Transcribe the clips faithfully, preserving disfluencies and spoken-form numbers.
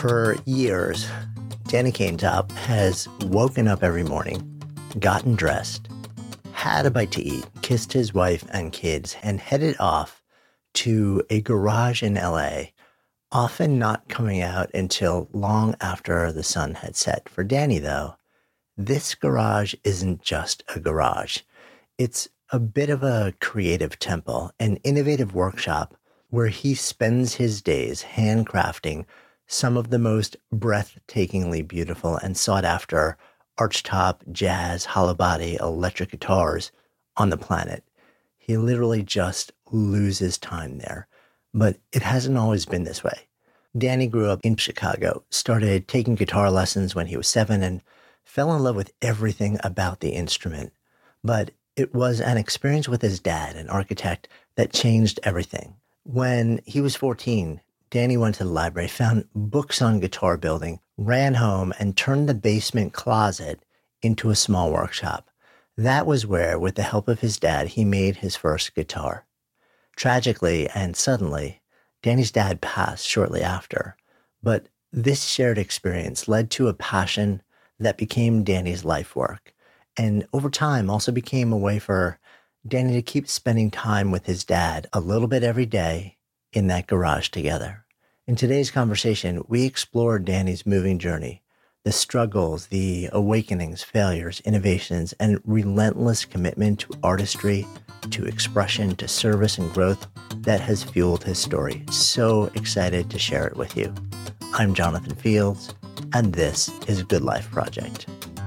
For years, Danny Kaintop has woken up every morning, gotten dressed, had a bite to eat, kissed his wife and kids, and headed off to a garage in L A, often not coming out until long after the sun had set. For Danny, though, this garage isn't just a garage. It's a bit of a creative temple, an innovative workshop where he spends his days handcrafting some of the most breathtakingly beautiful and sought-after archtop, jazz, hollow body, electric guitars on the planet. He literally just loses time there. But it hasn't always been this way. Danny grew up in Chicago, started taking guitar lessons when he was seven, and fell in love with everything about the instrument. But it was an experience with his dad, an architect, that changed everything. When he was fourteen, Danny went to the library, found books on guitar building, ran home, and turned the basement closet into a small workshop. That was where, with the help of his dad, he made his first guitar. Tragically and suddenly, Danny's dad passed shortly after. But this shared experience led to a passion that became Danny's life work, and over time also became a way for Danny to keep spending time with his dad a little bit every day in that garage together. In today's conversation, we explore Danny's moving journey, the struggles, the awakenings, failures, innovations, and relentless commitment to artistry, to expression, to service and growth that has fueled his story. So excited to share it with you. I'm Jonathan Fields, and this is Good Life Project.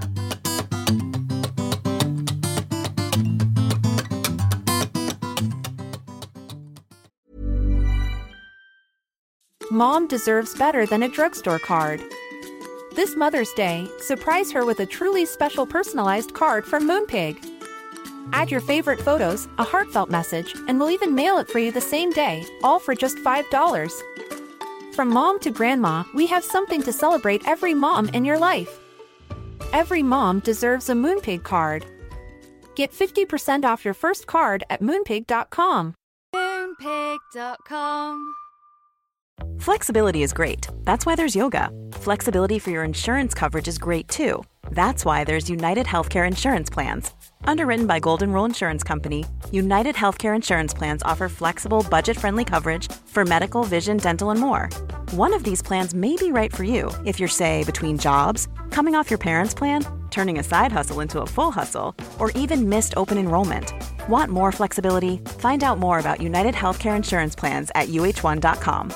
Mom deserves better than a drugstore card. This Mother's Day, surprise her with a truly special personalized card from Moonpig. Add your favorite photos, a heartfelt message, and we'll even mail it for you the same day, all for just five dollars. From mom to grandma, we have something to celebrate every mom in your life. Every mom deserves a Moonpig card. Get fifty percent off your first card at moonpig dot com. moonpig dot com. Flexibility is great. That's why there's yoga. Flexibility for your insurance coverage is great too. That's why there's United Healthcare Insurance Plans. Underwritten by Golden Rule Insurance Company, United Healthcare Insurance Plans offer flexible, budget-friendly coverage for medical, vision, dental, and more. One of these plans may be right for you if you're, say, between jobs, coming off your parents' plan, turning a side hustle into a full hustle, or even missed open enrollment. Want more flexibility? Find out more about United Healthcare Insurance Plans at U H one dot com.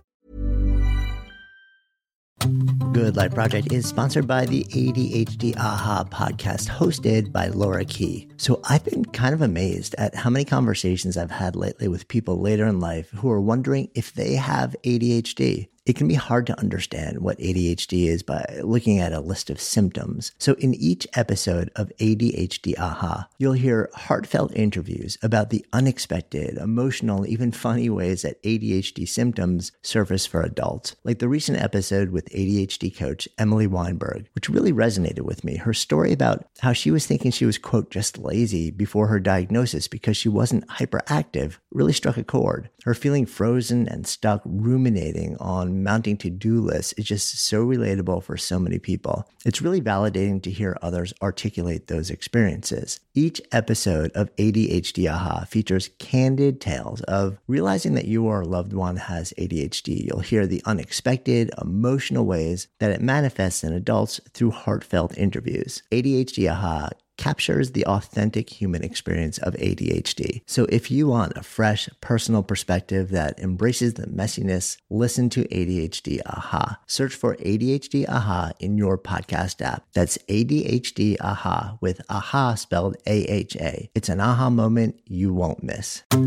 Good Life Project is sponsored by the A D H D Aha podcast, hosted by Laura Key. So I've been kind of amazed at how many conversations I've had lately with people later in life who are wondering if they have A D H D. It can be hard to understand what A D H D is by looking at a list of symptoms. So in each episode of A D H D Aha, you'll hear heartfelt interviews about the unexpected, emotional, even funny ways that A D H D symptoms surface for adults. Like the recent episode with A D H D coach Emily Weinberg, which really resonated with me. Her story about how she was thinking she was, quote, just lazy before her diagnosis because she wasn't hyperactive really struck a chord. Her feeling frozen and stuck ruminating on mounting to-do lists is just so relatable for so many people. It's really validating to hear others articulate those experiences. Each episode of A D H D Aha features candid tales of realizing that you or a loved one has A D H D. You'll hear the unexpected, emotional ways that it manifests in adults through heartfelt interviews. A D H D Aha captures the authentic human experience of A D H D. So if you want a fresh, personal perspective that embraces the messiness, listen to A D H D Aha. Search for A D H D Aha in your podcast app. That's A D H D Aha with Aha spelled A H A. It's an aha moment you won't miss. I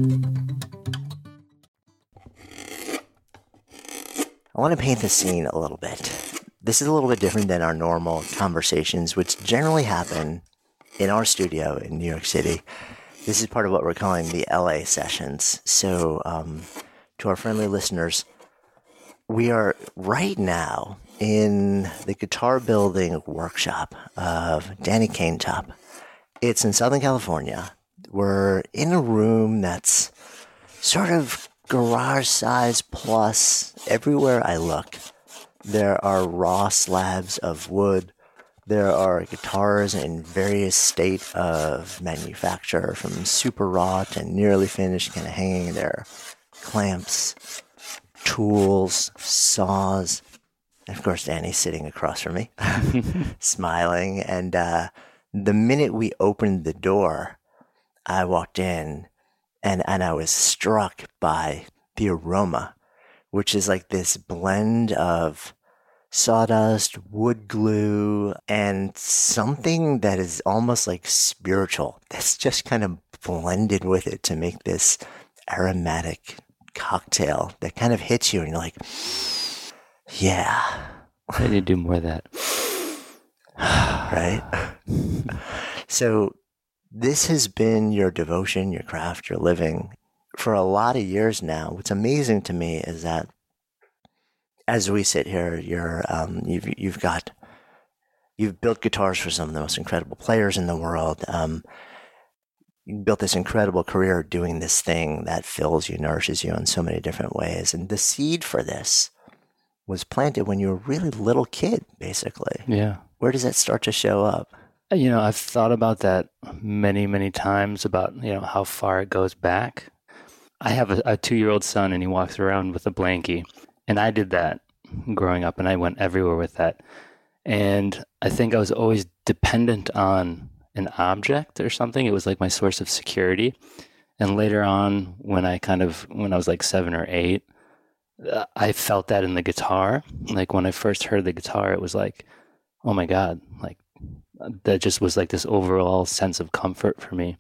want to paint the scene a little bit. This is a little bit different than our normal conversations, which generally happen in our studio in New York City. This is part of what we're calling the L A sessions. So um, to our friendly listeners, we are right now in the guitar building workshop of Danny Kaintop. It's in Southern California. We're in a room that's sort of garage size plus. Everywhere I look, There are raw slabs of wood. There are guitars in various state of manufacture, from super raw to nearly finished, kind of hanging there. Clamps, tools, saws. And of course, Danny's sitting across from me, smiling. And uh, the minute we opened the door, I walked in and, and I was struck by the aroma, which is like this blend of sawdust, wood glue, and something that is almost like spiritual that's just kind of blended with it to make this aromatic cocktail that kind of hits you and you're like, yeah. I need to do more of that. Right? So this has been your devotion, your craft, your living for a lot of years now. What's amazing to me is that as we sit here, you're um, you've you've got you've built guitars for some of the most incredible players in the world. Um, you built this incredible career doing this thing that fills you, nourishes you in so many different ways. And the seed for this was planted when you were a really little kid, basically. Yeah. Where does that start to show up? You know, I've thought about that many, many times about, you know, how far it goes back. I have a, a two-year-old son and he walks around with a blankie. And I did that growing up and I went everywhere with that. And I think I was always dependent on an object or something. It was like my source of security. And later on, when I kind of, when I was like seven or eight, uh, I felt that in the guitar. Like when I first heard the guitar, it was like, oh my God, like that just was like this overall sense of comfort for me.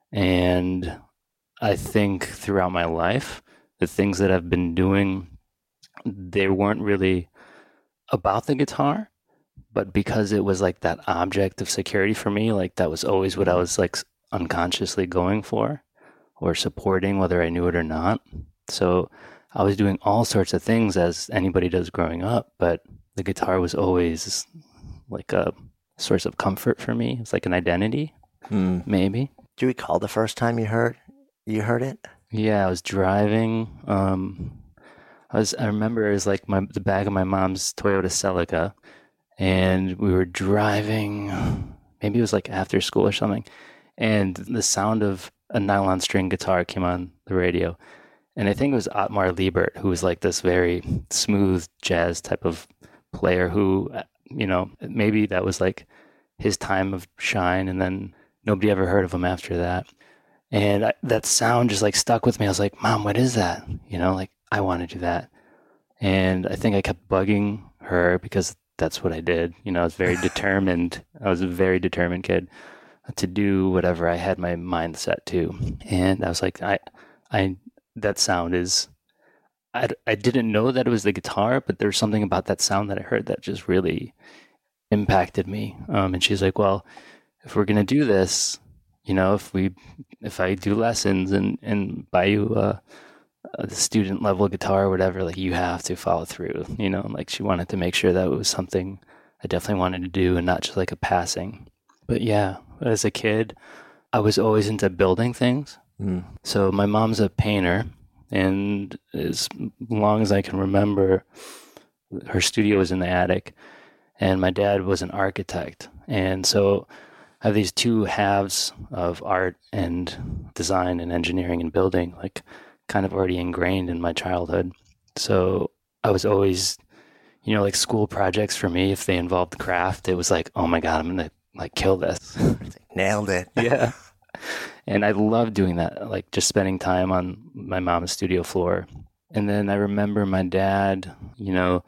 And I think throughout my life, the things that I've been doing, they weren't really about the guitar, but because it was like that object of security for me, like that was always what I was like unconsciously going for or supporting, whether I knew it or not. So I was doing all sorts of things as anybody does growing up, but the guitar was always like a source of comfort for me. It's like an identity, Hmm. maybe. Do you recall the first time you heard you heard it? Yeah, I was driving. Um, I was. I remember it was like my the back of my mom's Toyota Celica, and we were driving. Maybe it was like after school or something, and the sound of a nylon string guitar came on the radio, and I think it was Otmar Liebert, who was like this very smooth jazz type of player. Who, you know, maybe that was like his time of shine, and then nobody ever heard of him after that. And I, that sound just like stuck with me. I was like, Mom, what is that? You know, like I want to do that. And I think I kept bugging her because that's what I did. You know, I was very determined. I was a very determined kid to do whatever I had my mind set to. And I was like, I, I, that sound is, I, I didn't know that it was the guitar, but there's something about that sound that I heard that just really impacted me. Um, and she's like, well, if we're going to do this, you know, if we, if I do lessons and, and buy you a, a student level guitar or whatever, like you have to follow through, you know, like she wanted to make sure that it was something I definitely wanted to do and not just like a passing. But yeah, as a kid, I was always into building things. Mm. So my mom's a painter, and as long as I can remember, her studio was in the attic, and my dad was an architect. And so I have these two halves of art and design and engineering and building, like kind of already ingrained in my childhood. So I was always, you know, like school projects for me, if they involved the craft, it was like, oh my God, I'm going to like kill this. Nailed it. Yeah. And I loved doing that, like just spending time on my mom's studio floor. And then I remember my dad, you know,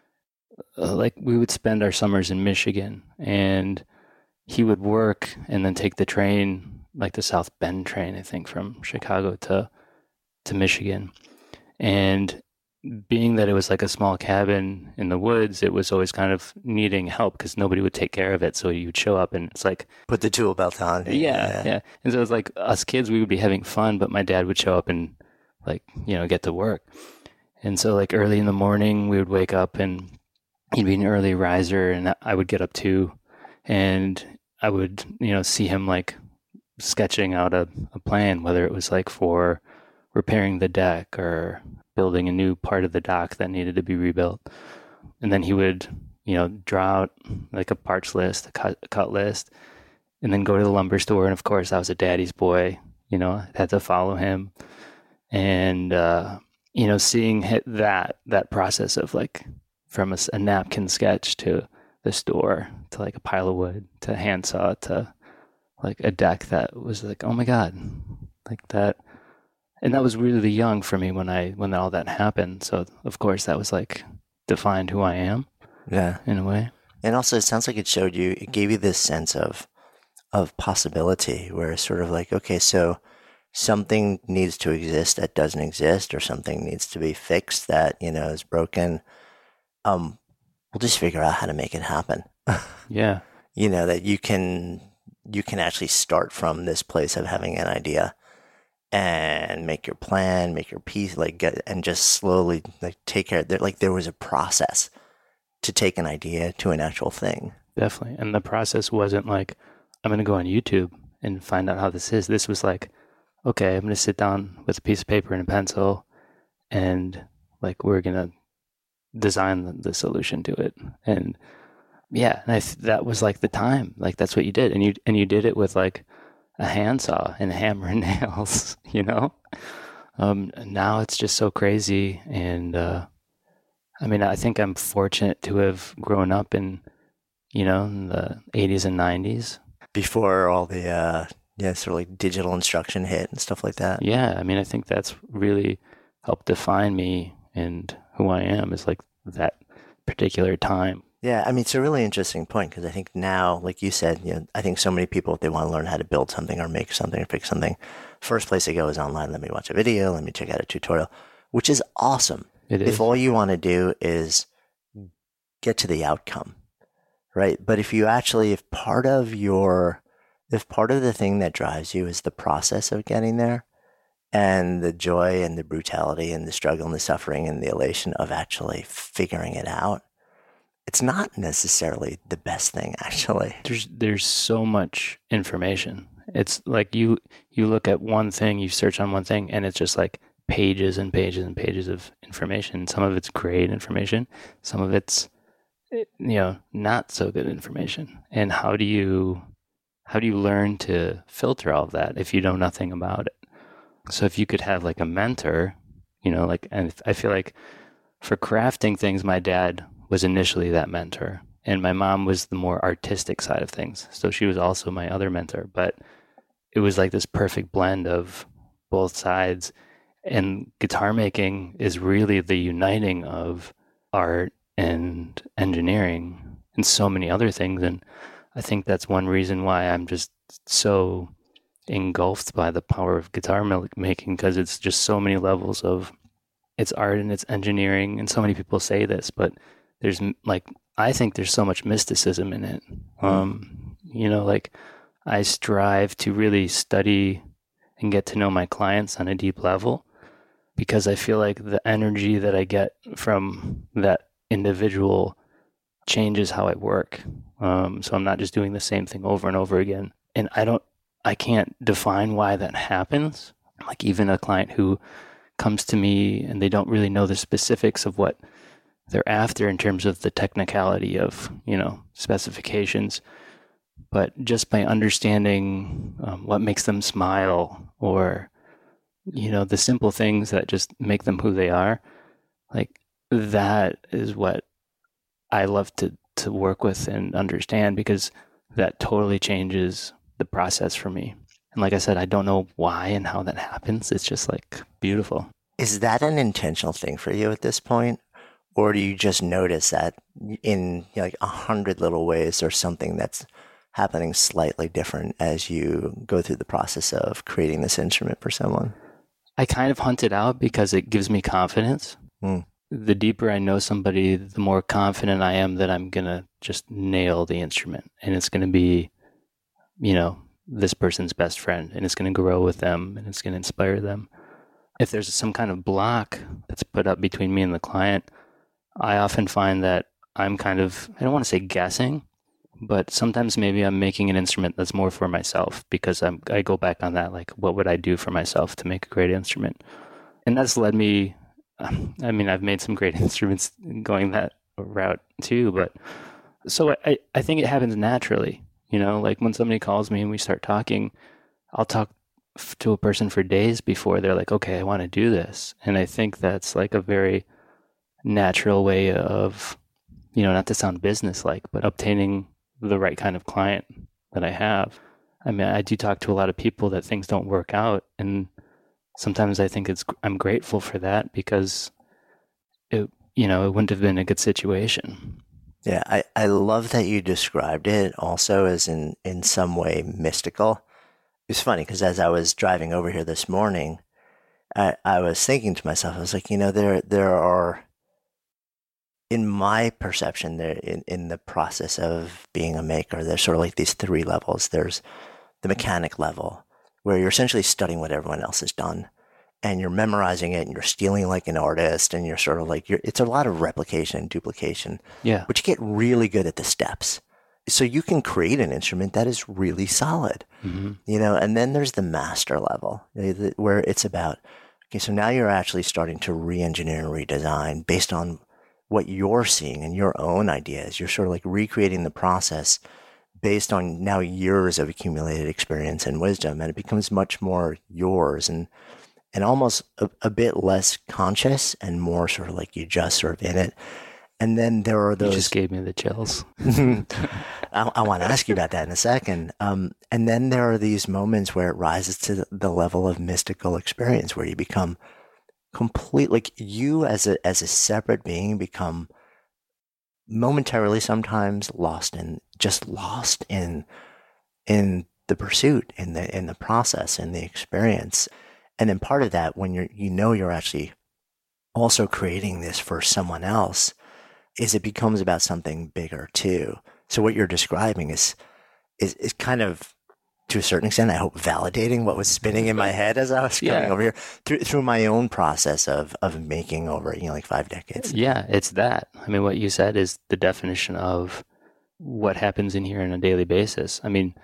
uh, like we would spend our summers in Michigan, and he would work and then take the train, like the South Bend train, I think, from Chicago to to Michigan. And being that it was like a small cabin in the woods, it was always kind of needing help because nobody would take care of it. So you'd show up and it's like, Put the tool belt on. yeah, yeah. yeah. And so it was like us kids, we would be having fun, but my dad would show up and like, you know, get to work. And so like early in the morning, we would wake up and he'd be an early riser and I would get up too. And I would, you know, see him like sketching out a, a plan, whether it was like for repairing the deck or building a new part of the dock that needed to be rebuilt. and then he would, you know, draw out like a parts list, a cut, a cut list, and then go to the lumber store. And of course, I was a daddy's boy, you know, I had to follow him. And, uh, you know, seeing hit that, that process of like from a, a napkin sketch to the store to like a pile of wood to a handsaw to like a deck that was like, oh my God, like that. And that was really young for me when I, when all that happened. So of course that was like defined who I am. Yeah. In a way. And also it sounds like it showed you, it gave you this sense of, of possibility where it's sort of like, okay, so something needs to exist that doesn't exist, or something needs to be fixed that, you know, is broken. Um, we'll just figure out how to make it happen. Yeah. You know, that you can, you can actually start from this place of having an idea and make your plan, make your piece, like get, and just slowly like take care of it. Like there was a process to take an idea to an actual thing. Definitely. And the process wasn't like, I'm going to go on YouTube and find out how this is. This was like, okay, I'm going to sit down with a piece of paper and a pencil and like, we're going to design the, the solution to it. And yeah, and I th- that was like the time, like that's what you did. And you, and you did it with like a handsaw and a hammer and nails, you know? Um, now it's just so crazy. And, uh, I mean, I think I'm fortunate to have grown up in, you know, in the eighties and nineties. Before all the, uh, yeah, sort of like digital instruction hit and stuff like that. Yeah. I mean, I think that's really helped define me and who I am, is like that particular time. Yeah. I mean, it's a really interesting point because I think now, like you said, you know, I think so many people, if they want to learn how to build something or make something or fix something, first place they go is online. Let me watch a video. Let me check out a tutorial, which is awesome. It is. If all you want to do is get to the outcome, right? But if you actually, if part of your, if part of the thing that drives you is the process of getting there and the joy and the brutality and the struggle and the suffering and the elation of actually figuring it out, it's not necessarily the best thing, actually. There's, there's so much information. It's like you, you look at one thing, you search on one thing, and it's just like pages and pages and pages of information. Some of it's great information. Some of it's, you know, not so good information. And how do you, how do you learn to filter all of that if you know nothing about it? So if you could have like a mentor, you know, like, and I feel like for crafting things, my dad was initially that mentor, and my mom was the more artistic side of things. So she was also my other mentor, but it was like this perfect blend of both sides. And guitar making is really the uniting of art and engineering and so many other things. And I think that's one reason why I'm just so engulfed by the power of guitar making, because it's just so many levels of it's art and it's engineering. And so many people say this, but there's like, I think there's so much mysticism in it. Um, you know, like I strive to really study and get to know my clients on a deep level, because I feel like the energy that I get from that individual changes how I work. Um, so I'm not just doing the same thing over and over again. And I don't, I can't define why that happens. Like even a client who comes to me and they don't really know the specifics of what they're after in terms of the technicality of, you know, specifications, but just by understanding um, what makes them smile, or, you know, the simple things that just make them who they are, like that is what I love to, to work with and understand, because that totally changes the process for me. And like I said, I don't know why and how that happens. It's just like beautiful. Is that an intentional thing for you at this point? Or do you just notice that in, you know, like a hundred little ways there's something that's happening slightly different as you go through the process of creating this instrument for someone? I kind of hunt it out because it gives me confidence. Mm. The deeper I know somebody, the more confident I am that I'm going to just nail the instrument. And it's going to be, you know, this person's best friend. And it's going to grow with them and it's going to inspire them. If there's some kind of block that's put up between me and the client, I often find that I'm kind of, I don't want to say guessing, but sometimes maybe I'm making an instrument that's more for myself, because I'm, I go back on that, like, what would I do for myself to make a great instrument? And that's led me, I mean, I've made some great instruments going that route too. But so I, I think it happens naturally, you know, like when somebody calls me and we start talking, I'll talk f- to a person for days before they're like, okay, I want to do this. And I think that's like a very natural way of, you know, not to sound business-like, but obtaining the right kind of client that I have. I mean, I do talk to a lot of people that things don't work out, and sometimes I think it's I'm grateful for that because it, you know, it wouldn't have been a good situation. Yeah, I, I love that you described it also as in, in some way mystical. It's funny because as I was driving over here this morning, I, I was thinking to myself, I was like, you know, there there are, in my perception, there in, in the process of being a maker, there's sort of like these three levels. There's the mechanic level, where you're essentially studying what everyone else has done, and you're memorizing it, and you're stealing like an artist, and you're sort of like, you're, it's a lot of replication and duplication. Yeah. But you get really good at the steps. So you can create an instrument that is really solid, Mm-hmm. you know, and then there's the master level where it's about, okay, so now you're actually starting to re-engineer and redesign based on what you're seeing and your own ideas. You're sort of like recreating the process based on now years of accumulated experience and wisdom, and it becomes much more yours and and almost a, a bit less conscious and more sort of like you just sort of in it. And then there are those. You just gave me the chills. I, I want to ask you about that in a second. Um, and then there are these moments where it rises to the, the level of mystical experience, where you become complete, like you as a as a separate being become momentarily sometimes lost in just lost in in the pursuit, in the in the process, in the experience. And then part of that, when you're you know you're actually also creating this for someone else, is it becomes about something bigger too. So what you're describing is is is kind of, to a certain extent, I hope, validating what was spinning in my head as I was coming Yeah. over here through through my own process of of making over, you know, like five decades. Yeah, it's that. I mean, what you said is the definition of what happens in here on a daily basis. I mean,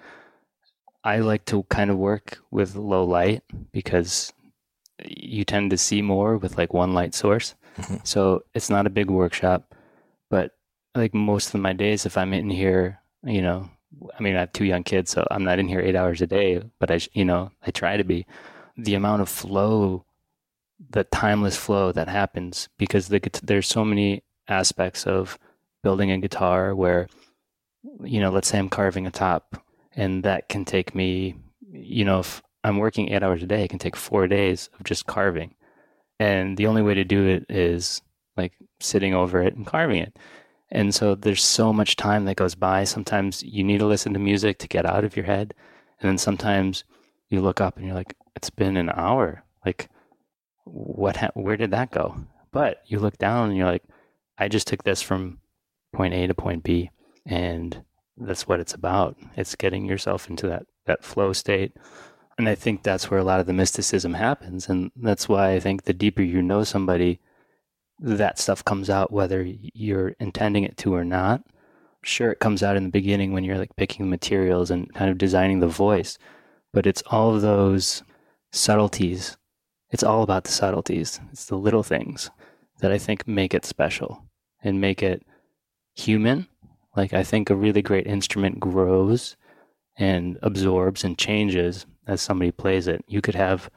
I like to kind of work with low light because you tend to see more with like one light source. Mhm. So it's not a big workshop, but like most of my days, if I'm in here, you know, I mean, I have two young kids, so I'm not in here eight hours a day, but I, sh- you know, I try to be. The amount of flow, the timeless flow that happens, because the guit- there's so many aspects of building a guitar where, you know, let's say I'm carving a top, and that can take me, you know, if I'm working eight hours a day, it can take four days of just carving. And the only way to do it is like sitting over it and carving it. And so there's so much time that goes by. Sometimes you need to listen to music to get out of your head. And then sometimes you look up and you're like, it's been an hour. Like, what, ha- where did that go? But you look down and you're like, I just took this from point A to point B. And that's what it's about. It's getting yourself into that, that flow state. And I think that's where a lot of the mysticism happens. And that's why I think the deeper you know somebody, that stuff comes out, whether you're intending it to or not. Sure, it comes out in the beginning when you're like picking the materials and kind of designing the voice, but it's all of those subtleties. It's all about the subtleties. It's the little things that I think make it special and make it human. Like, I think a really great instrument grows and absorbs and changes as somebody plays it. You could have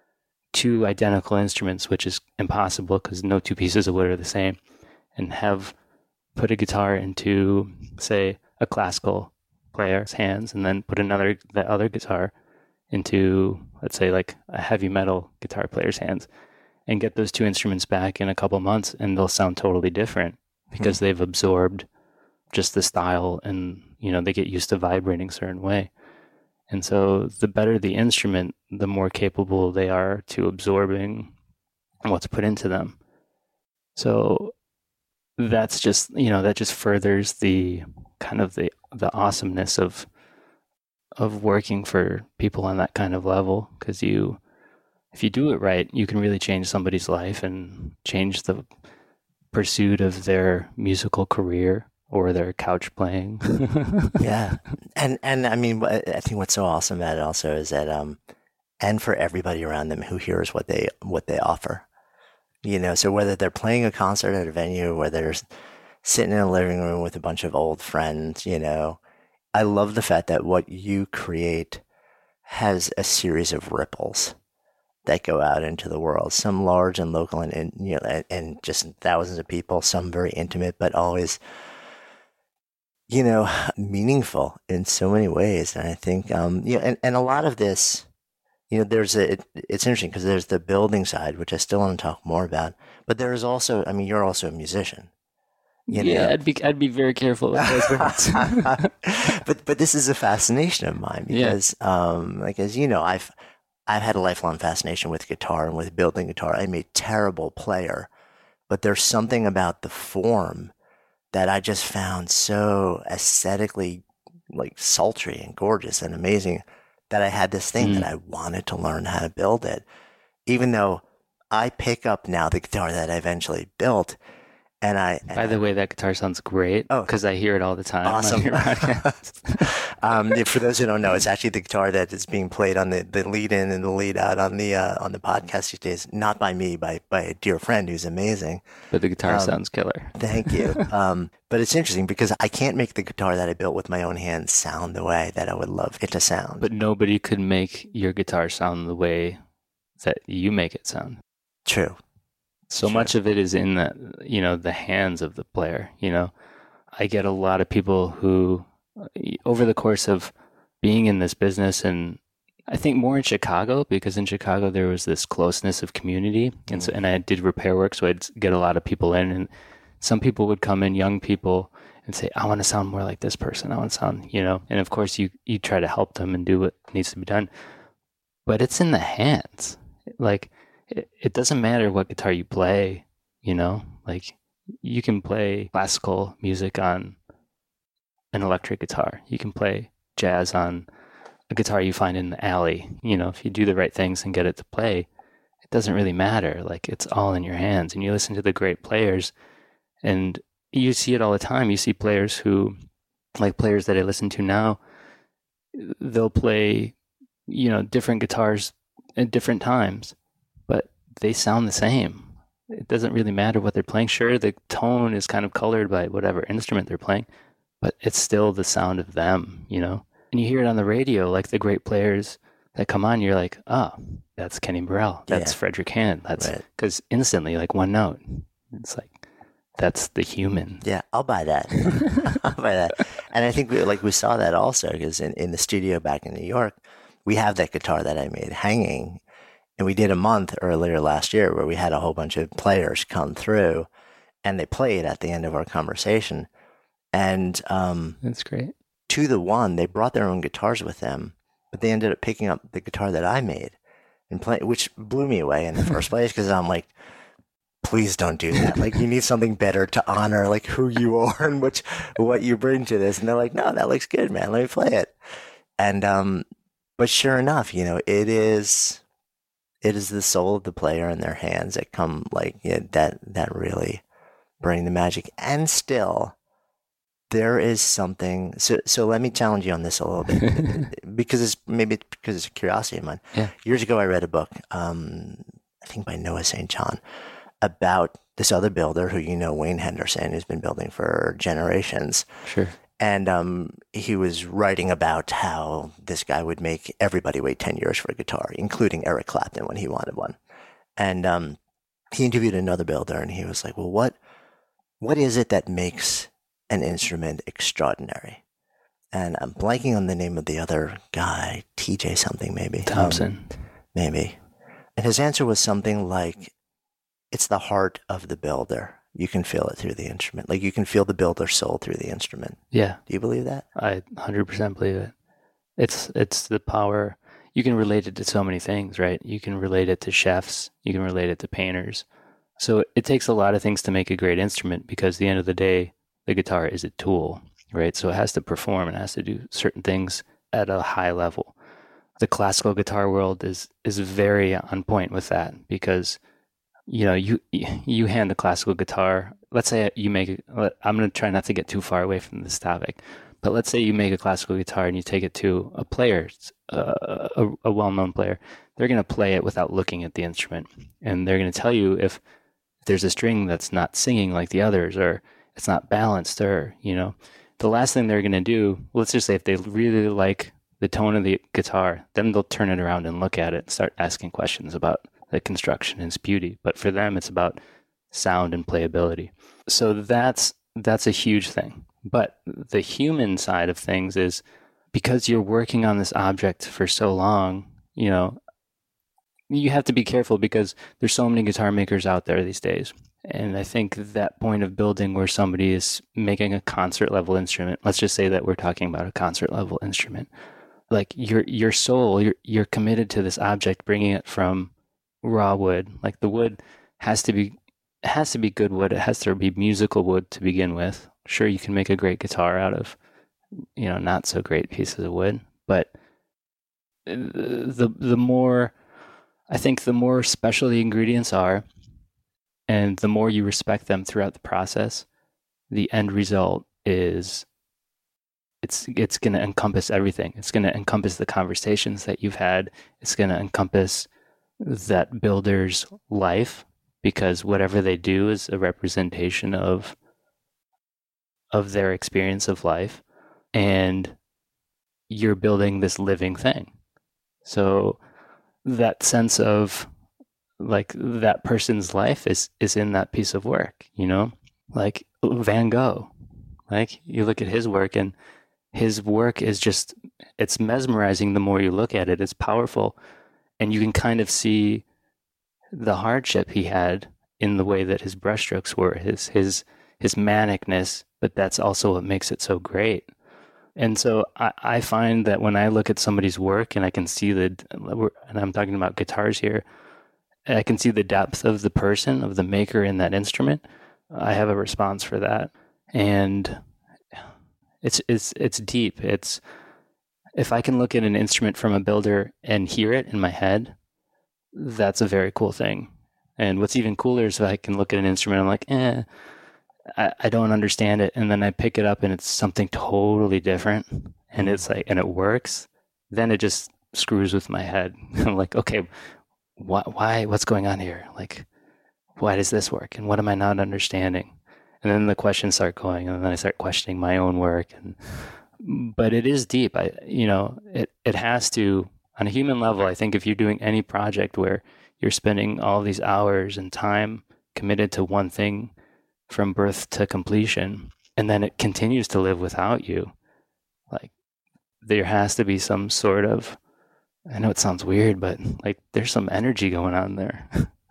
two identical instruments, which is impossible because no two pieces of wood are the same, and have put a guitar into, say, a classical player's hands, and then put another the other guitar into, let's say, like a heavy metal guitar player's hands, and get those two instruments back in a couple months, and they'll sound totally different because hmm. they've absorbed just the style, and you know they get used to vibrating a certain way. And so the better the instrument, the more capable they are to absorbing what's put into them. So that's just, you know, that just furthers the kind of the, the awesomeness of of working for people on that kind of level. Because you, if you do it right, you can really change somebody's life and change the pursuit of their musical career or their couch playing. Yeah. And, and I mean, I think what's so awesome about it also is that, um, and for everybody around them who hears what they, what they offer, you know, so whether they're playing a concert at a venue, whether sitting in a living room with a bunch of old friends, you know. I love the fact that what you create has a series of ripples that go out into the world, some large and local and, and you know, and, and just thousands of people, some very intimate, but always, you know, meaningful in so many ways. And I think, um, you know, and, and a lot of this, you know, there's a, it, it's interesting because there's the building side, which I still want to talk more about, but there is also, I mean, you're also a musician. You yeah, know? I'd be I'd be very careful with those words. but but this is a fascination of mine because, yeah. um, like as you know, I've I've had a lifelong fascination with guitar and with building guitar. I'm a terrible player, but there's something about the form that I just found so aesthetically like sultry and gorgeous and amazing that I had this thing mm. that I wanted to learn how to build it, even though I pick up now the guitar that I eventually built. And I, and By the I, way, that guitar sounds great. Oh, because I hear it all the time. Awesome. um, for those who don't know, it's actually the guitar that is being played on the, the lead in and the lead out on the uh, on the podcast these days. Not by me, by by a dear friend who's amazing. But the guitar um, sounds killer. Thank you. um, but it's interesting because I can't make the guitar that I built with my own hands sound the way that I would love it to sound. But nobody could make your guitar sound the way that you make it sound. True. So sure. much of it is in the, you know, the hands of the player. You know, I get a lot of people who, over the course of being in this business, and I think more in Chicago, because in Chicago there was this closeness of community, and so and I did repair work, so I'd get a lot of people in, and some people would come in, young people, and say, "I want to sound more like this person. I want to sound," you know, and of course you you try to help them and do what needs to be done, but it's in the hands, like. It, it doesn't matter what guitar you play, you know, like you can play classical music on an electric guitar. You can play jazz on a guitar you find in the alley. You know, if you do the right things and get it to play, it doesn't really matter. Like it's all in your hands. And you listen to the great players and you see it all the time. You see players who, like players that I listen to now, they'll play, you know, different guitars at different times. But they sound the same. It doesn't really matter what they're playing. Sure, the tone is kind of colored by whatever instrument they're playing, but it's still the sound of them, you know? And you hear it on the radio, like the great players that come on, you're like, oh, that's Kenny Burrell. That's yeah. Frederick Hand. That's because right. instantly, like one note, it's like, that's the human. Yeah, I'll buy that. I'll buy that. And I think we, like we saw that also because in, in the studio back in New York, we have that guitar that I made hanging. And we did a month earlier last year where we had a whole bunch of players come through and they played at the end of our conversation. And um, that's great. To the one, they brought their own guitars with them, but they ended up picking up the guitar that I made and play, which blew me away in the first place because I'm like, please don't do that. Like you need something better to honor like who you are and which, what you bring to this. And they're like, no, that looks good, man. Let me play it. And, um, but sure enough, you know, it is... It is the soul of the player in their hands that come like yeah, that that really bring the magic. And still, there is something. So so let me challenge you on this a little bit because it's maybe because it's a curiosity of mine. Yeah. Years ago, I read a book, um, I think by Noah Saint John, about this other builder who you know, Wayne Henderson, who's been building for generations. Sure. And um, he was writing about how this guy would make everybody wait ten years for a guitar, including Eric Clapton when he wanted one. And um, he interviewed another builder and he was like, well, what what is it that makes an instrument extraordinary? And I'm blanking on the name of the other guy, T J something maybe. Thompson. Um, maybe. And his answer was something like, it's the heart of the builder. You can feel it through the instrument. Like you can feel the builder's soul through the instrument. Yeah. Do you believe that? I one hundred percent believe it. It's it's the power. You can relate it to so many things, right? You can relate it to chefs. You can relate it to painters. So it takes a lot of things to make a great instrument because at the end of the day, the guitar is a tool, right? So it has to perform and has to do certain things at a high level. The classical guitar world is is very on point with that because you know, you you hand a classical guitar. Let's say you make. A, I'm going to try not to get too far away from this topic, but let's say you make a classical guitar and you take it to a player, uh, a, a well-known player. They're going to play it without looking at the instrument, and they're going to tell you if there's a string that's not singing like the others, or it's not balanced, or, you know, the last thing they're going to do, let's just say if they really like the tone of the guitar, then they'll turn it around and look at it and start asking questions about the construction and its beauty. But for them, it's about sound and playability. So that's that's a huge thing. But the human side of things is, because you're working on this object for so long, you know, you have to be careful because there's so many guitar makers out there these days. And I think that point of building where somebody is making a concert level instrument, let's just say that we're talking about a concert level instrument, like your your soul, you're you're committed to this object, bringing it from raw wood. Like the wood has to be it has to be good wood. It has to be musical wood to begin with. Sure, you can make a great guitar out of, you know, not so great pieces of wood, but the the more, I think the more special the ingredients are, and the more you respect them throughout the process, the end result is it's it's going to encompass everything. It's going to encompass the conversations that you've had. It's going to encompass that builder's life, because whatever they do is a representation of of their experience of life, and you're building this living thing. So that sense of like that person's life is is in that piece of work, you know, like Van Gogh. Like you look at his work, and his work is just, it's mesmerizing. The more you look at it, it's powerful, and you can kind of see the hardship he had in the way that his brushstrokes were, his his his manicness, but that's also what makes it so great. And so I, I find that when I look at somebody's work and I can see the, and I'm talking about guitars here, I can see the depth of the person, of the maker in that instrument, I have a response for that. And it's it's it's deep. It's, if I can look at an instrument from a builder and hear it in my head, that's a very cool thing. And what's even cooler is if I can look at an instrument, I'm like, eh, I, I don't understand it. And then I pick it up and it's something totally different. And it's like, and it works. Then it just screws with my head. I'm like, okay, why, why, what's going on here? Like, why does this work? And what am I not understanding? And then the questions start going, and then I start questioning my own work. And, but it is deep. I, you know, it, it has to, on a human level, I think if you're doing any project where you're spending all these hours and time committed to one thing from birth to completion, and then it continues to live without you, like there has to be some sort of, I know it sounds weird, but like there's some energy going on there.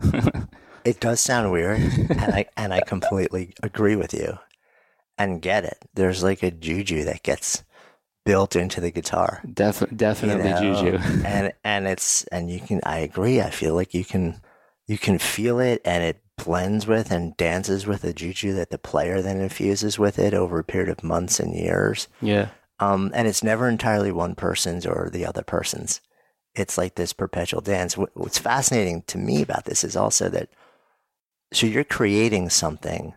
It does sound weird, and I and I completely agree with you and get it. There's like a juju that gets built into the guitar. Def- definitely you know? Juju. and and it's and you can I agree. I feel like you can you can feel it, and it blends with and dances with the juju that the player then infuses with it over a period of months and years. Yeah. Um, and it's never entirely one person's or the other person's. It's like this perpetual dance. What's fascinating to me about this is also that, so you're creating something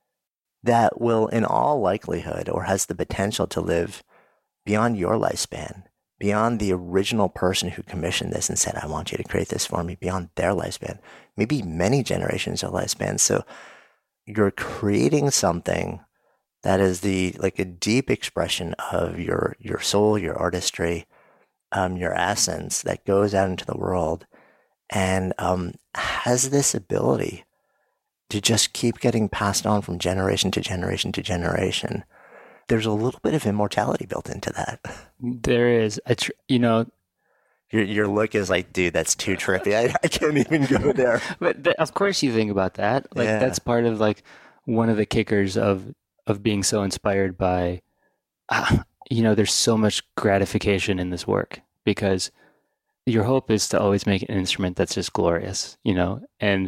that will, in all likelihood, or has the potential to live beyond your lifespan, beyond the original person who commissioned this and said, I want you to create this for me, beyond their lifespan, maybe many generations of lifespan. So you're creating something that is the, like a deep expression of your, your soul, your artistry, um, your essence that goes out into the world, and um, has this ability to just keep getting passed on from generation to generation to generation. There's a little bit of immortality built into that. There is. I tr- you know, your your look is like, dude, that's too trippy. I, I can't even go there. But th- of course you think about that. Like yeah. That's part of like one of the kickers of of being so inspired by, uh, you know, there's so much gratification in this work, because your hope is to always make an instrument that's just glorious, you know, and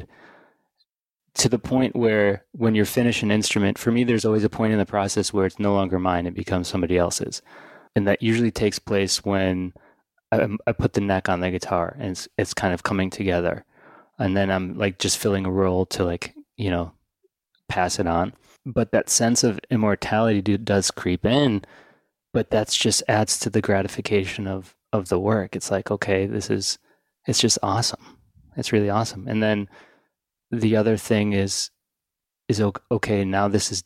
to the point where when you're finished an instrument, for me, there's always a point in the process where it's no longer mine, it becomes somebody else's. And that usually takes place when I, I put the neck on the guitar and it's, it's kind of coming together. And then I'm like just filling a role to like, you know, pass it on. But that sense of immortality do, does creep in, but that's just adds to the gratification of, of the work. It's like, okay, this is, it's just awesome. It's really awesome. And then the other thing is, is okay, now this is done.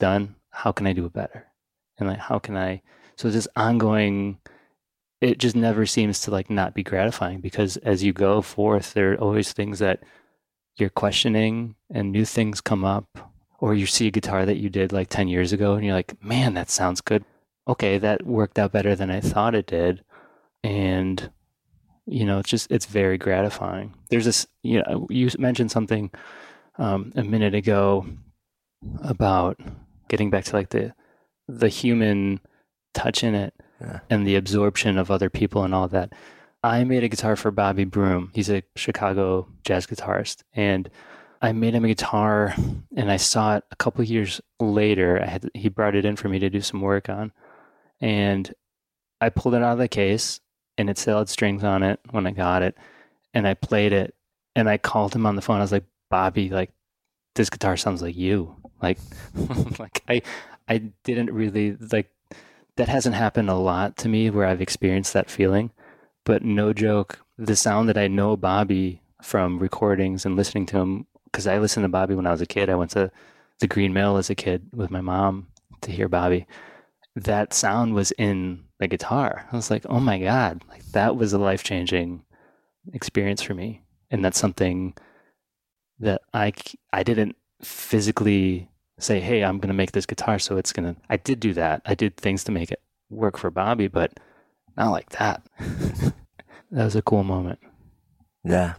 how can I do it better? And like, how can I, so this ongoing, it just never seems to like not be gratifying, because as you go forth, there are always things that you're questioning and new things come up, or you see a guitar that you did like ten years ago and you're like, man, that sounds good. Okay, that worked out better than I thought it did. And, you know, it's just, it's very gratifying. There's this, you know, you mentioned something um, a minute ago about getting back to like the, the human touch in it yeah. and the absorption of other people and all that. I made a guitar for Bobby Broom. He's a Chicago jazz guitarist. And I made him a guitar and I saw it a couple of years later. I had, he brought it in for me to do some work on. And I pulled it out of the case and it still had strings on it when I got it. And I played it and I called him on the phone. I was like, Bobby, like, this guitar sounds like you. Like, like I, I didn't really, like, that hasn't happened a lot to me where I've experienced that feeling. But no joke, the sound that I know Bobby from recordings and listening to him, because I listened to Bobby when I was a kid. I went to the Green Mill as a kid with my mom to hear Bobby. That sound was in the guitar. I was like, oh my God, like that was a life-changing experience for me. And that's something that I, I didn't physically say, hey, I'm going to make this guitar, so it's going to, I did do that. I did things to make it work for Bobby, but not like that. That was a cool moment. Yeah.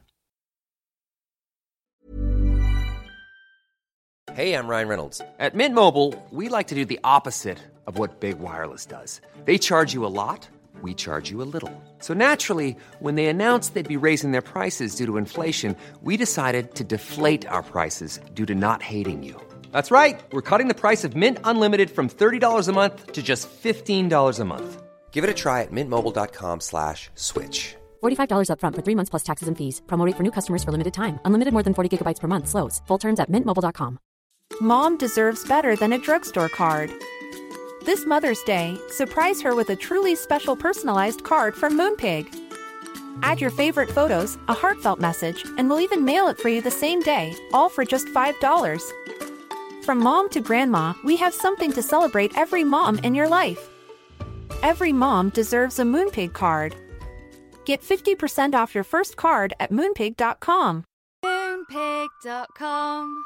Hey, I'm Ryan Reynolds. At Mint Mobile, we like to do the opposite of what Big Wireless does. They charge you a lot, we charge you a little. So naturally, when they announced they'd be raising their prices due to inflation, we decided to deflate our prices due to not hating you. That's right. We're cutting the price of Mint Unlimited from thirty dollars a month to just fifteen dollars a month. Give it a try at mintmobile.com slash switch. forty-five dollars up front for three months plus taxes and fees. Promo rate for new customers for limited time. Unlimited more than forty gigabytes per month slows. Full terms at mint mobile dot com. Mom deserves better than a drugstore card. This Mother's Day, surprise her with a truly special personalized card from Moonpig. Add your favorite photos, a heartfelt message, and we'll even mail it for you the same day, all for just five dollars. From mom to grandma, we have something to celebrate every mom in your life. Every mom deserves a Moonpig card. Get fifty percent off your first card at moonpig dot com. Moonpig dot com.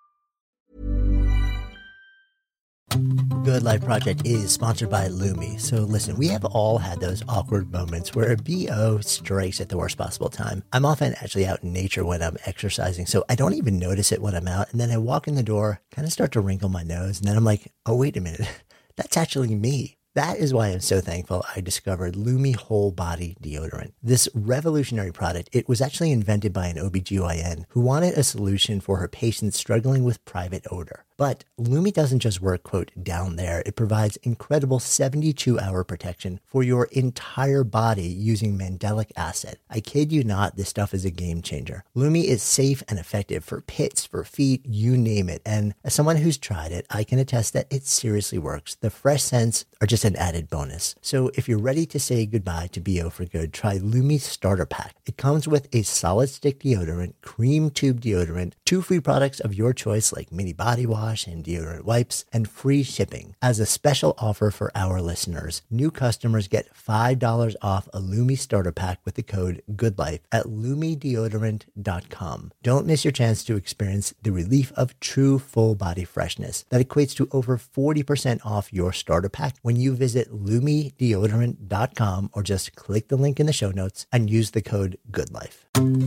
Good Life Project is sponsored by Lumi. So listen, we have all had those awkward moments where a B O strikes at the worst possible time. I'm often actually out in nature when I'm exercising, so I don't even notice it when I'm out. And then I walk in the door, kind of start to wrinkle my nose, and then I'm like, oh, wait a minute, that's actually me. That is why I'm so thankful I discovered Lumi Whole Body Deodorant. This revolutionary product, it was actually invented by an O B G Y N who wanted a solution for her patients struggling with private odor. But Lumi doesn't just work, quote, down there. It provides incredible seventy-two hour protection for your entire body using mandelic acid. I kid you not, this stuff is a game changer. Lumi is safe and effective for pits, for feet, you name it. And as someone who's tried it, I can attest that it seriously works. The fresh scents are just an added bonus. So if you're ready to say goodbye to B O for good, try Lumi's Starter Pack. It comes with a solid stick deodorant, cream tube deodorant, two free products of your choice like mini body wash and deodorant wipes, and free shipping. As a special offer for our listeners, new customers get five dollars off a Lumi Starter Pack with the code GOODLIFE at lumi deodorant dot com. Don't miss your chance to experience the relief of true full body freshness that equates to over forty percent off your starter pack when you visit lumi deodorant dot com or just click the link in the show notes and use the code GOODLIFE.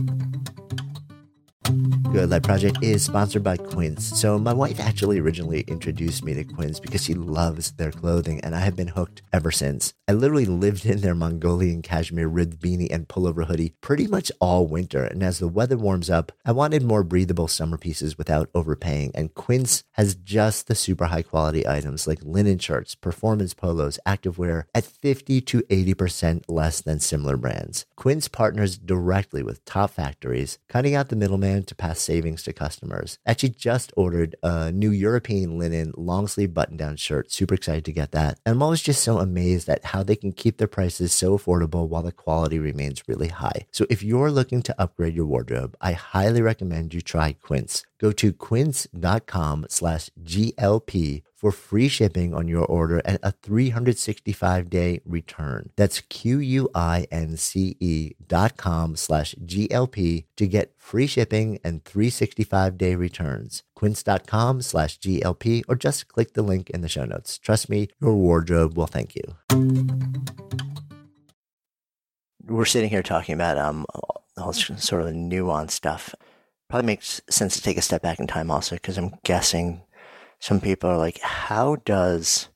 Good Life Project is sponsored by Quince. So my wife actually originally introduced me to Quince because she loves their clothing, and I have been hooked ever since. I literally lived in their Mongolian cashmere ribbed beanie and pullover hoodie pretty much all winter, and as the weather warms up, I wanted more breathable summer pieces without overpaying, and Quince has just the super high quality items like linen shirts, performance polos, activewear at fifty to eighty percent less than similar brands. Quince partners directly with top factories, cutting out the middleman to pass savings to customers. Actually just ordered a new European linen long sleeve button down shirt. Super excited to get that. And I'm always just so amazed at how they can keep their prices so affordable while the quality remains really high. So if you're looking to upgrade your wardrobe, I highly recommend you try Quince. Go to quince dot com slash G L P for for free shipping on your order and a three hundred sixty-five day return. That's Q-U-I-N-C-E dot com slash G-L-P to get free shipping and three hundred sixty-five day returns. Quince.com slash G-L-P or just click the link in the show notes. Trust me, your wardrobe will thank you. We're sitting here talking about um all this sort of nuanced stuff. Probably makes sense to take a step back in time also, because I'm guessing some people are like, how does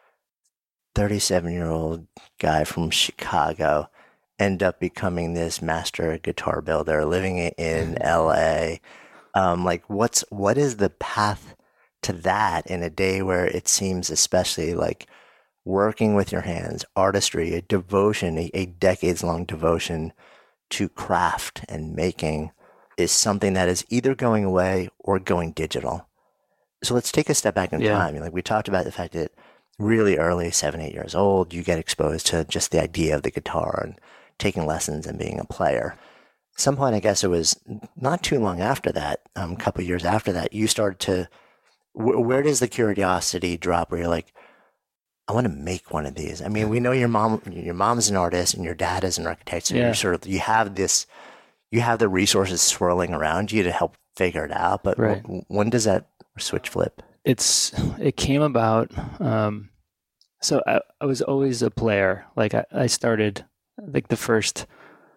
thirty-seven-year-old guy from Chicago end up becoming this master guitar builder living in L A? Um, like, what's what is the path to that in a day where it seems, especially like working with your hands, artistry, a devotion, a, a decades-long devotion to craft and making is something that is either going away or going digital. So let's take a step back in Yeah. time. Like we talked about the fact that really early, seven, eight years old, you get exposed to just the idea of the guitar and taking lessons and being a player. At some point, I guess it was not too long after that, um, a couple of years after that, you started to, wh- where does the curiosity drop where you're like, I want to make one of these? I mean, we know your mom, your mom's an artist and your dad is an architect. So Yeah. you're sort of, you have this, you have the resources swirling around you to help figure it out. But Right. w- when does that switch flip? It's it came about. Um, so I, I was always a player. Like I, I started like the first.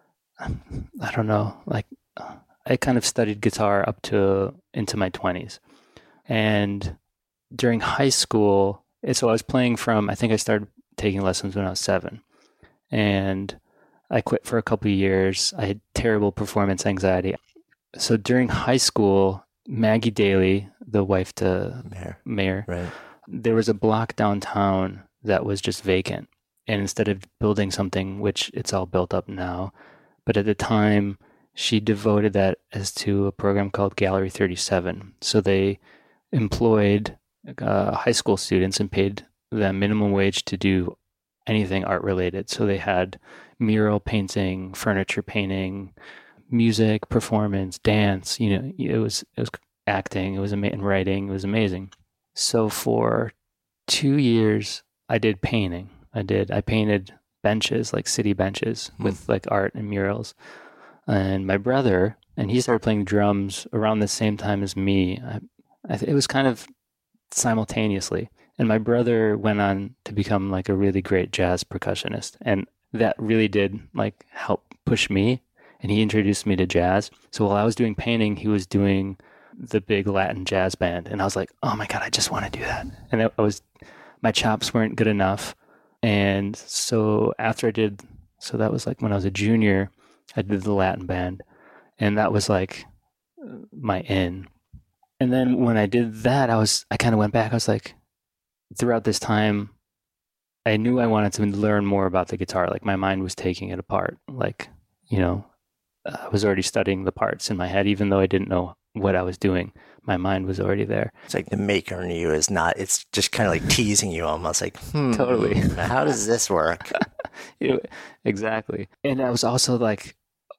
I don't know. Like I kind of studied guitar up to into my twenties, and during high school, so I was playing from. I think I started taking lessons when I was seven, and I quit for a couple of years. I had terrible performance anxiety. So during high school, Maggie Daly, the wife to Mayor. Mayor, Right. there was a block downtown that was just vacant. And instead of building something, which it's all built up now, but at the time, she devoted that as to a program called Gallery thirty-seven. So they employed uh, high school students and paid them minimum wage to do anything art related. So they had mural painting, furniture painting, music, performance, dance. You know, it was it was acting, it was ama- and writing. It was amazing. So for two years, I did painting. I did. I painted benches, like city benches, Hmm. with like art and murals. And my brother, and he started playing drums around the same time as me. I, I, it was kind of simultaneously. And my brother went on to become like a really great jazz percussionist, and that really did like help push me. And he introduced me to jazz. So while I was doing painting, he was doing the big Latin jazz band, and I was like, "Oh my god, I just want to do that." And I was, my chops weren't good enough, and so after I did, so that was like when I was a junior, I did the Latin band, and that was like my in. And then when I did that, I was, I kind of went back. I was like, throughout this time, I knew I wanted to learn more about the guitar. Like my mind was taking it apart. Like, you know, I was already studying the parts in my head, even though I didn't know what I was doing. My mind was already there. It's like the maker in you is not, it's just kind of like teasing you almost like, hmm, Totally. how does this work? You know, exactly. And I was also like,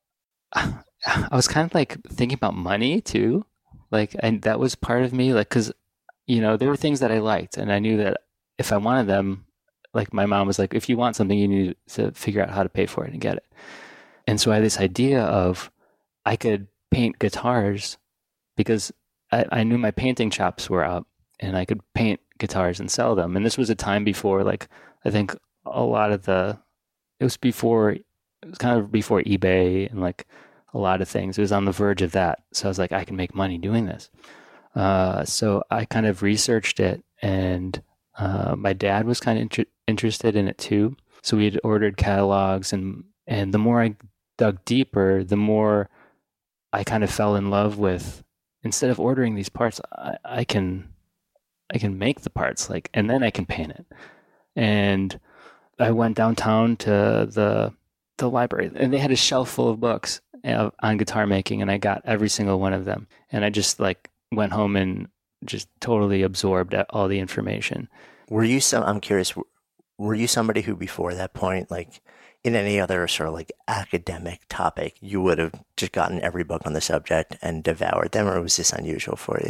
I was kind of like thinking about money too. Like, and that was part of me, like, cause you know, there were things that I liked, and I knew that if I wanted them, like my mom was like, if you want something, you need to figure out how to pay for it and get it. And so I had this idea of I could paint guitars because I, I knew my painting chops were up, and I could paint guitars and sell them. And this was a time before, like, I think a lot of the, it was before, it was kind of before eBay and like a lot of things. It was on the verge of that. So I was like, I can make money doing this. Uh, so I kind of researched it, and uh, my dad was kind of inter- interested in it too. So we had ordered catalogs, and, and the more I dug deeper, the more I kind of fell in love with, instead of ordering these parts, I, I can, I can make the parts, like, and then I can paint it. And I went downtown to the, the library, and they had a shelf full of books uh, on guitar making, and I got every single one of them. And I just like went home and just totally absorbed all the information. Were you some, I'm curious, were you somebody who before that point, like in any other sort of like academic topic, you would have just gotten every book on the subject and devoured them, or was this unusual for you?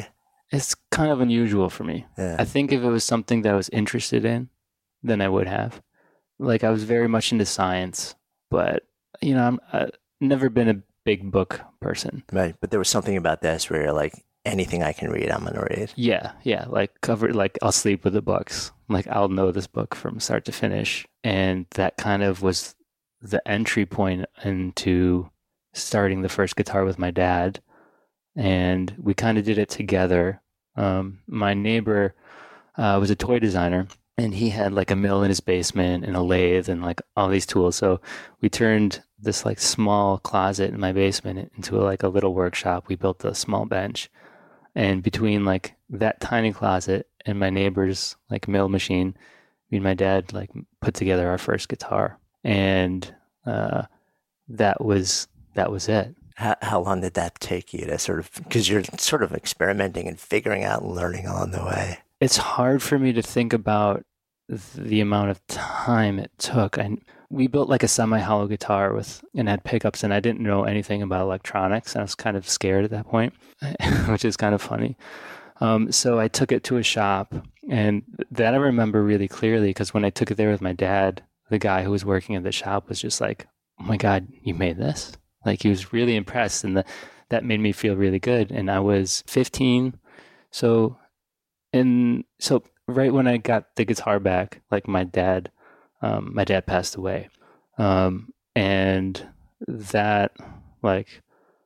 It's kind of unusual for me. Yeah. I think if it was something that I was interested in, then I would have. Like, I was very much into science, but, you know, I'm, I've never been a big book person. Right. But there was something about this where you're like, anything I can read, I'm going to read. Yeah, yeah. Like, cover, like, I'll sleep with the books. Like, I'll know this book from start to finish. And that kind of was the entry point into starting the first guitar with my dad. And we kind of did it together. Um, my neighbor uh, was a toy designer, and he had like a mill in his basement and a lathe and like all these tools. So we turned this like small closet in my basement into a, like a little workshop. We built a small bench, and between like that tiny closet and my neighbor's like mill machine, me and my dad like put together our first guitar, and uh, that was that was it. How, how long did that take you to sort of, because you're sort of experimenting and figuring out and learning along the way? It's hard for me to think about the amount of time it took. I, we built like a semi-hollow guitar with and had pickups, and I didn't know anything about electronics. I was kind of scared at that point, which is kind of funny. Um, so I took it to a shop, and that I remember really clearly because when I took it there with my dad, the guy who was working at the shop was just like, "Oh my God, you made this?" Like, he was really impressed, and the, that made me feel really good. And I was fifteen. So, and so right when I got the guitar back, like my dad, um, my dad passed away. Um, and that, like,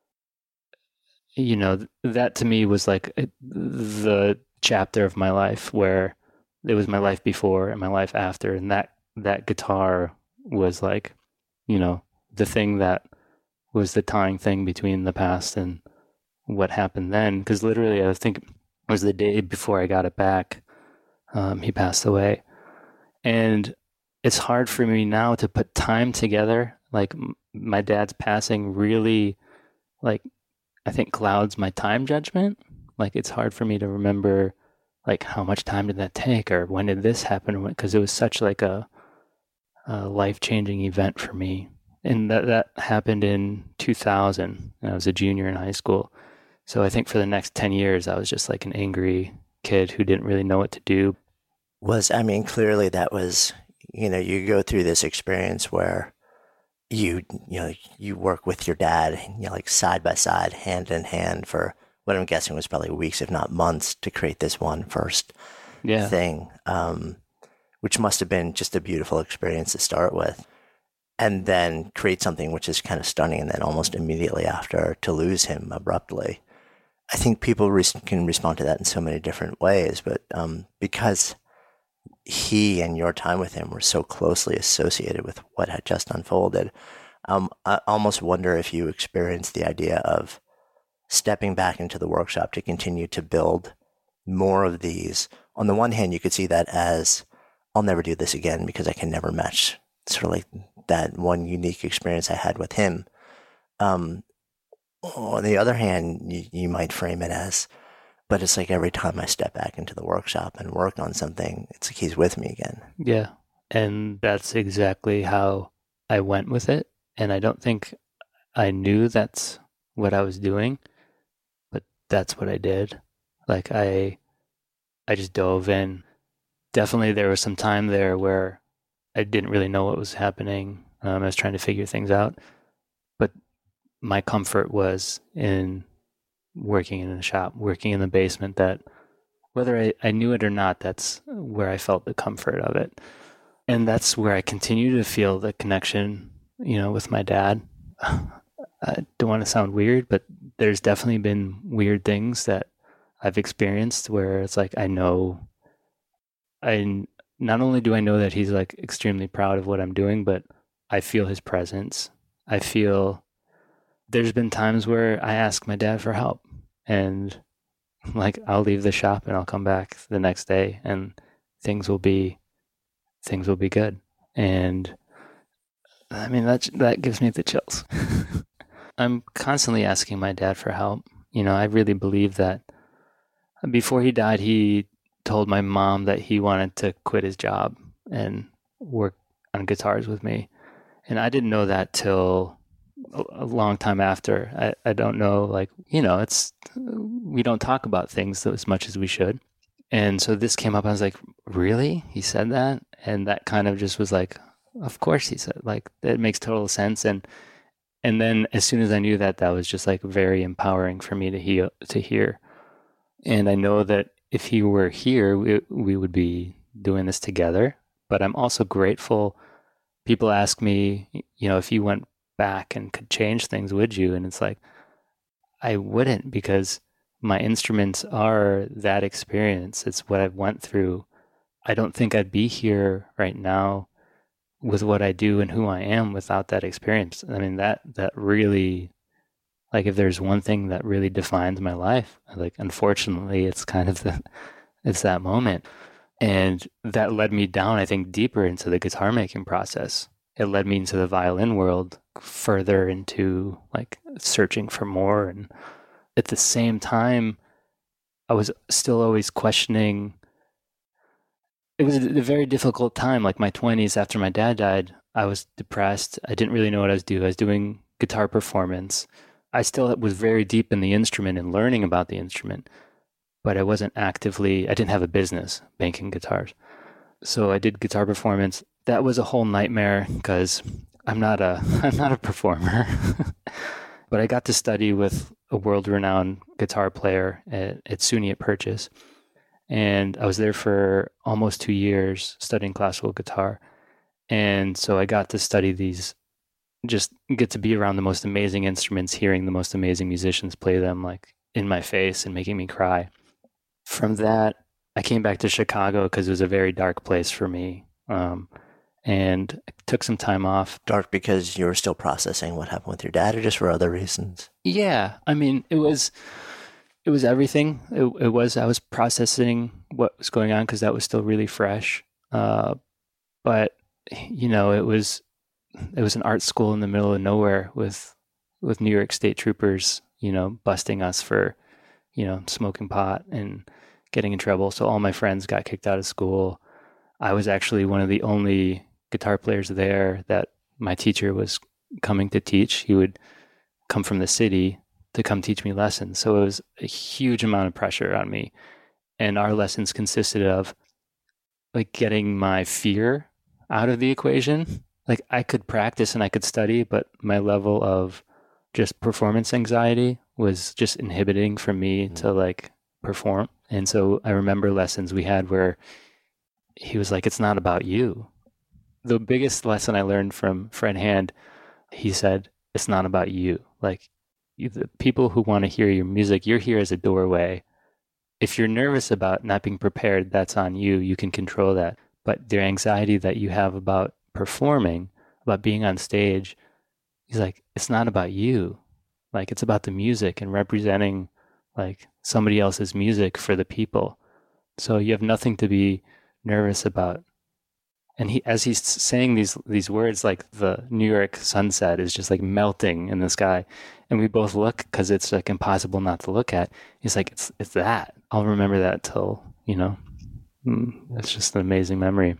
you know, that to me was like the chapter of my life where it was my life before and my life after. And that, that guitar was like, you know, the thing that was the tying thing between the past and what happened then. Because literally, I think it was the day before I got it back, um, he passed away. And it's hard for me now to put time together. Like, m- my dad's passing really, like, I think clouds my time judgment. Like, it's hard for me to remember, like, how much time did that take, or when did this happen? Because it was such like a, a life-changing event for me. And that, that happened in two thousand. I was a junior in high school. So I think for the next ten years, I was just like an angry kid who didn't really know what to do. Was, I mean, clearly that was, you know, you go through this experience where you, you know, you work with your dad, you know, like side by side, hand in hand for what I'm guessing was probably weeks, if not months, to create this one first Yeah. thing, um, which must have been just a beautiful experience to start with. And then create something which is kind of stunning, and then almost immediately after to lose him abruptly. I think people re- can respond to that in so many different ways, but um, because he and your time with him were so closely associated with what had just unfolded, um, I almost wonder if you experienced the idea of stepping back into the workshop to continue to build more of these. On the one hand, you could see that as, I'll never do this again because I can never match sort of like that one unique experience I had with him. Um, on the other hand, you, you might frame it as, but it's like every time I step back into the workshop and work on something, it's like he's with me again. Yeah. And that's exactly how I went with it. And I don't think I knew that's what I was doing, but that's what I did. Like, I, I just dove in. Definitely there was some time there where I didn't really know what was happening. Um, I was trying to figure things out, but my comfort was in working in the shop, working in the basement. That whether I, I knew it or not, that's where I felt the comfort of it. And that's where I continue to feel the connection, you know, with my dad. I don't want to sound weird, but there's definitely been weird things that I've experienced where it's like, I know, I not only do I know that he's like extremely proud of what I'm doing, but I feel his presence. I feel there's been times where I ask my dad for help, and like I'll leave the shop and I'll come back the next day and things will be things will be good. And I mean, that that gives me the chills. I'm constantly asking my dad for help. You know, I really believe that before he died, he told my mom that he wanted to quit his job and work on guitars with me. And I didn't know that till a, a long time after. I, I don't know, like, you know, it's, we don't talk about things as much as we should. And so this came up, I was like, really? He said that? And that kind of just was like, of course he said, like, that makes total sense. And, and then as soon as I knew that, that was just like very empowering for me to hear, to hear. And I know that if he were here, we, we would be doing this together. But I'm also grateful. People ask me, you know, if you went back and could change things, would you? And it's like, I wouldn't, because my instruments are that experience. It's what I've went through. I don't think I'd be here right now with what I do and who I am without that experience. I mean, that, that really, like, if there's one thing that really defines my life, like, unfortunately, it's kind of the, it's that moment. And that led me down, I think, deeper into the guitar making process. It led me into the violin world, further into like searching for more. And at the same time, I was still always questioning. It was a very difficult time, like my twenties after my dad died. I was depressed. I didn't really know what I was doing. I was doing guitar performance. I still was very deep in the instrument and learning about the instrument, but I wasn't actively, I didn't have a business making guitars. So I did guitar performance. That was a whole nightmare because I'm not a, I'm not a performer, but I got to study with a world-renowned guitar player at, at SUNY at Purchase. And I was there for almost two years studying classical guitar. And so I got to study these, just get to be around the most amazing instruments, hearing the most amazing musicians play them like in my face and making me cry. From that, I came back to Chicago because it was a very dark place for me. Um, and I took some time off. Dark because you were still processing what happened with your dad, or just for other reasons? Yeah. I mean, it was, it was everything. It, it was, I was processing what was going on because that was still really fresh. Uh, but, you know, it was, it was an art school in the middle of nowhere with, with New York State troopers, you know, busting us for, you know, smoking pot and getting in trouble. So all my friends got kicked out of school. I was actually one of the only guitar players there that my teacher was coming to teach. He would come from the city to come teach me lessons. So it was a huge amount of pressure on me. And our lessons consisted of like getting my fear out of the equation. Like I could practice and I could study, but my level of just performance anxiety was just inhibiting for me mm-hmm. to like perform. And so I remember lessons we had where he was like, it's not about you. The biggest lesson I learned from Fred Hand, he said, it's not about you. Like you, the people who want to hear your music, you're here as a doorway. If you're nervous about not being prepared, that's on you. You can control that. But the anxiety that you have about performing, about being on stage, he's like, it's not about you. Like it's about the music and representing like somebody else's music for the people. So you have nothing to be nervous about. And he, as he's saying these these words, like the New York sunset is just like melting in the sky, and we both look because it's like impossible not to look at. He's like, it's it's that. I'll remember that till, you know, it's just an amazing memory.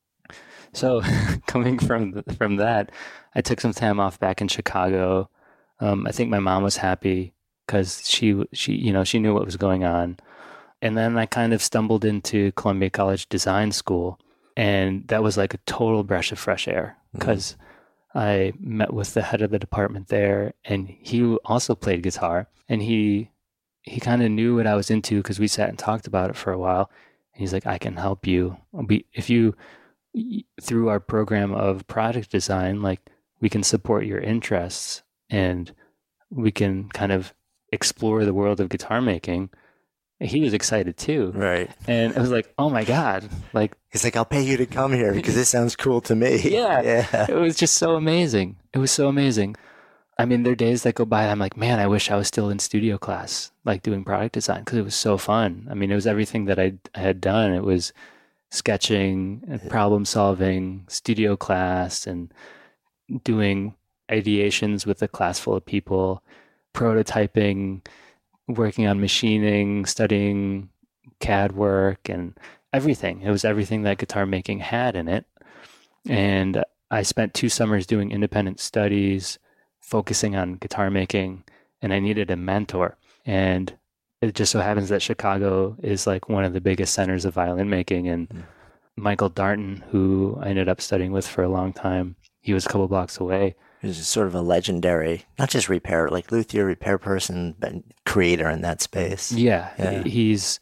So coming from the, from that, I took some time off back in Chicago. Um, I think my mom was happy because she she you know she knew what was going on. And then I kind of stumbled into Columbia College Design School. And that was like a total breath of fresh air because mm-hmm. I met with the head of the department there, and he also played guitar, and he he kind of knew what I was into because we sat and talked about it for a while. And he's like, I can help you. We, if you, through our program of product design, like we can support your interests and we can kind of explore the world of guitar making. He was excited too. Right. And I was like, oh my God. Like, he's like, I'll pay you to come here because this sounds cool to me. Yeah. Yeah. It was just so amazing. It was so amazing. I mean, there are days that go by, I'm like, man, I wish I was still in studio class, like doing product design, because it was so fun. I mean, it was everything that I had done. It was sketching and problem solving, studio class, and doing ideations with a class full of people, prototyping, working on machining, studying C A D work, and everything. It was everything that guitar making had in it. And I spent two summers doing independent studies focusing on guitar making, and I needed a mentor. And it just so happens that Chicago is like one of the biggest centers of violin making. And mm. Michael Darnton, who I ended up studying with for a long time, he was a couple blocks away. He's sort of a legendary, not just repair, like luthier, repair person, but creator in that space. Yeah, yeah. He's,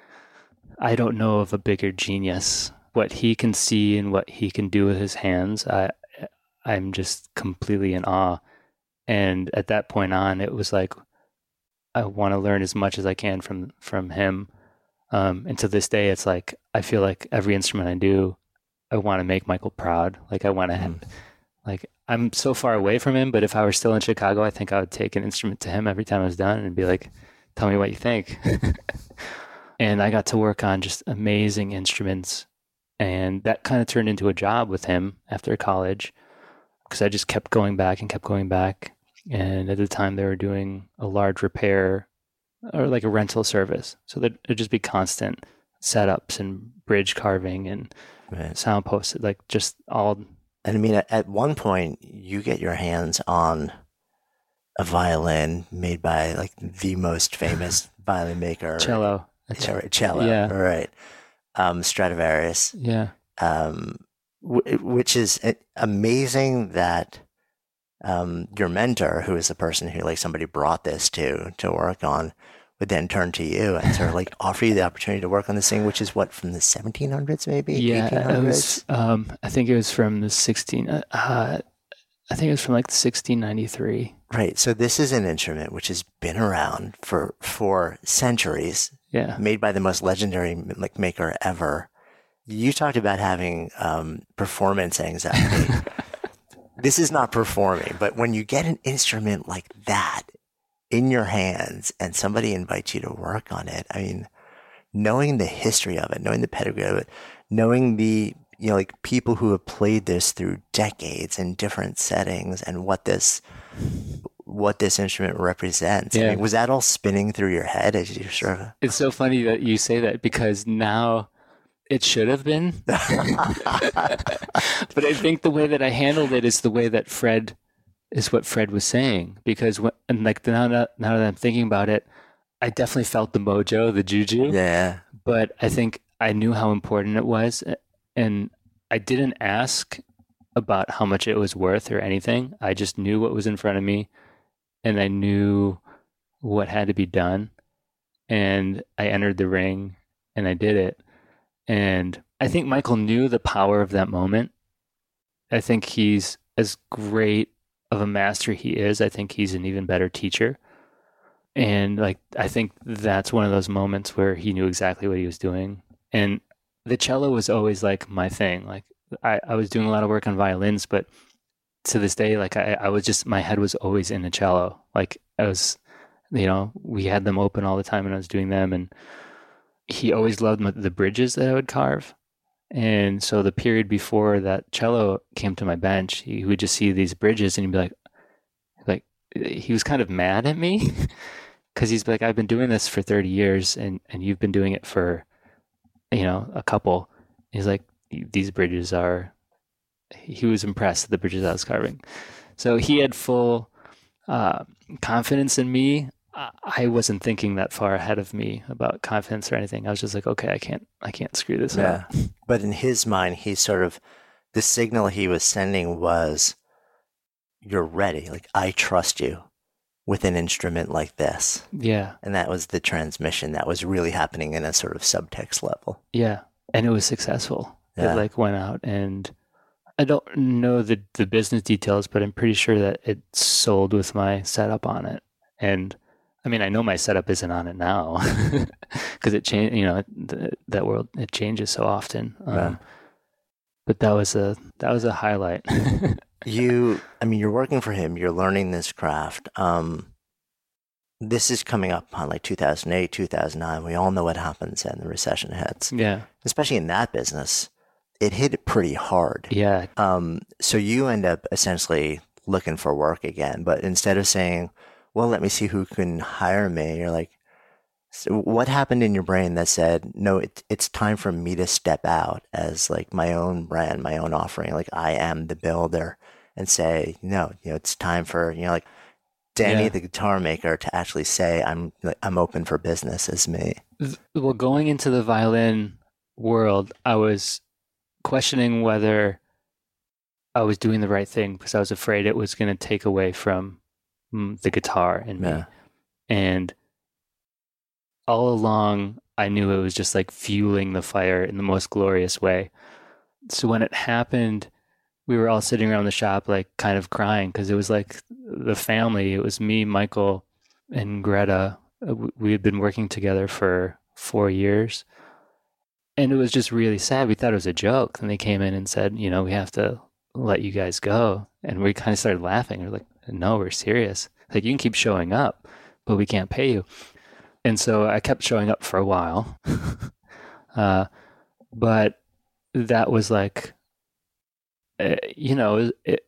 I don't know of a bigger genius. What he can see and what he can do with his hands, I, I'm just completely in awe. And at that point on, it was like, I want to learn as much as I can from, from him. Um, and to this day, it's like, I feel like every instrument I do, I want to make Michael proud. Like I want to, mm. like, I'm so far away from him, but if I were still in Chicago, I think I would take an instrument to him every time I was done and be like, tell me what you think. And I got to work on just amazing instruments. And that kind of turned into a job with him after college, because I just kept going back and kept going back. And at the time they were doing a large repair or like a rental service. So that it'd just be constant setups and bridge carving and right. sound posted, like just all. And I mean, at, at one point you get your hands on a violin made by like the most famous violin maker. Cello. Yeah, right, cello. Yeah. Right. Um, Stradivarius. Yeah. Um, w- which is amazing that um, your mentor, who is the person who like somebody brought this to to work on, would then turn to you and sort of like offer you the opportunity to work on this thing, which is what, from the seventeen hundreds maybe? Yeah, eighteen hundreds? It was, um, I think it was from the sixteen. Uh, I think it was from like sixteen ninety-three. Right. So this is an instrument which has been around for for centuries. Yeah. Made by the most legendary like maker ever. You talked about having um, performance anxiety. This is not performing, but when you get an instrument like that in your hands and somebody invites you to work on it, I mean, knowing the history of it, knowing the pedigree of it, knowing the, you know, like people who have played this through decades in different settings and what this, what this instrument represents. Yeah. I mean, was that all spinning through your head as you sort of... It's so funny that you say that, because now it should have been. But I think the way that I handled it is the way that Fred is what Fred was saying, because when, and like now that, now that I'm thinking about it, I definitely felt the mojo, the juju. Yeah. But I think I knew how important it was, and I didn't ask about how much it was worth or anything. I just knew what was in front of me, and I knew what had to be done. And I entered the ring and I did it. And I think Michael knew the power of that moment. I think he's as great of a master he is. I think he's an even better teacher. And like, I think that's one of those moments where he knew exactly what he was doing. And the cello was always like my thing. Like I, I was doing a lot of work on violins, but to this day, like I, I was just, my head was always in the cello. Like I was, you know, we had them open all the time and I was doing them. And he always loved my, the bridges that I would carve. And so the period before that cello came to my bench, he would just see these bridges and he'd be like, like he was kind of mad at me because he's like, I've been doing this for thirty years and, and you've been doing it for, you know, a couple. He's like, these bridges are, he was impressed at the bridges I was carving. So he had full uh, confidence in me. I wasn't thinking that far ahead of me about confidence or anything. I was just like, okay, I can't, I can't screw this yeah. up. But in his mind, he sort of, the signal he was sending was, you're ready. Like, I trust you with an instrument like this. Yeah. And that was the transmission that was really happening in a sort of subtext level. Yeah. And it was successful. Yeah. It like went out, and I don't know the, the business details, but I'm pretty sure that it sold with my setup on it. And I mean, I know my setup isn't on it now because it changed, you know, the, that world, it changes so often. Um, yeah. But that was a, that was a highlight. You, I mean, you're working for him, you're learning this craft. Um, this is coming up on like two thousand eight, two thousand nine. We all know what happens and the recession hits. Yeah. Especially in that business, it hit it pretty hard. Yeah. Um, so you end up essentially looking for work again, but instead of saying, well, let me see who can hire me, you're like, so what happened in your brain that said, no, it, it's time for me to step out as like my own brand, my own offering. Like I am the builder and say, no, you know, it's time for, you know, like Danny, Yeah. the guitar maker, to actually say, I'm like, I'm open for business as me. Well, going into the violin world, I was questioning whether I was doing the right thing because I was afraid it was going to take away from mm, the guitar in me. Yeah. And all along, I knew it was just like fueling the fire in the most glorious way. So when it happened, we were all sitting around the shop, like kind of crying because it was like the family. It was me, Michael, and Greta. We had been working together for four years. And it was just really sad. We thought it was a joke. And they came in and said, you know, we have to let you guys go. And we kind of started laughing. We're like, no, we're serious. Like, you can keep showing up, but we can't pay you. And so I kept showing up for a while. uh, but that was like, uh, you know, it,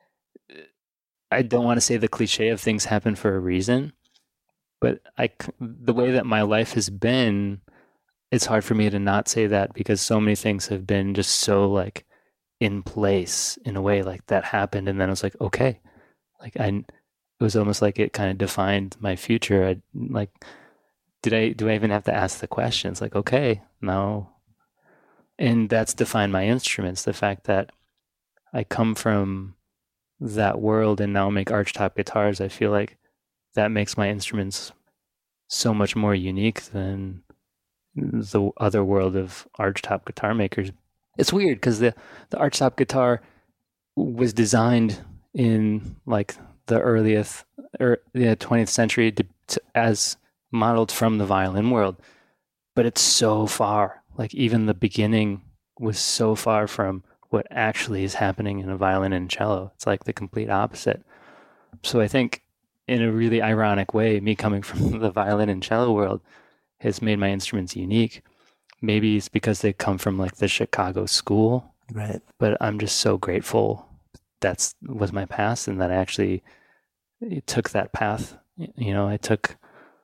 I don't want to say the cliche of things happen for a reason, but I, the way that my life has been, it's hard for me to not say that because so many things have been just so like in place in a way, like that happened. And then I was like, okay, like I, it was almost like it kind of defined my future. I like, did I, do I even have to ask the questions? Like, okay, no. And that's defined my instruments. The fact that I come from that world and now make archtop guitars, I feel like that makes my instruments so much more unique than the other world of archtop guitar makers. It's weird because the, the archtop guitar was designed in like the earliest or the twentieth century to, to, as modeled from the violin world, but it's so far. Like even the beginning was so far from what actually is happening in a violin and cello. It's like the complete opposite. So I think in a really ironic way, me coming from the violin and cello world has made my instruments unique. Maybe it's because they come from like the Chicago school, Right. but I'm just so grateful that's was my past and that I actually took that path. You know, I took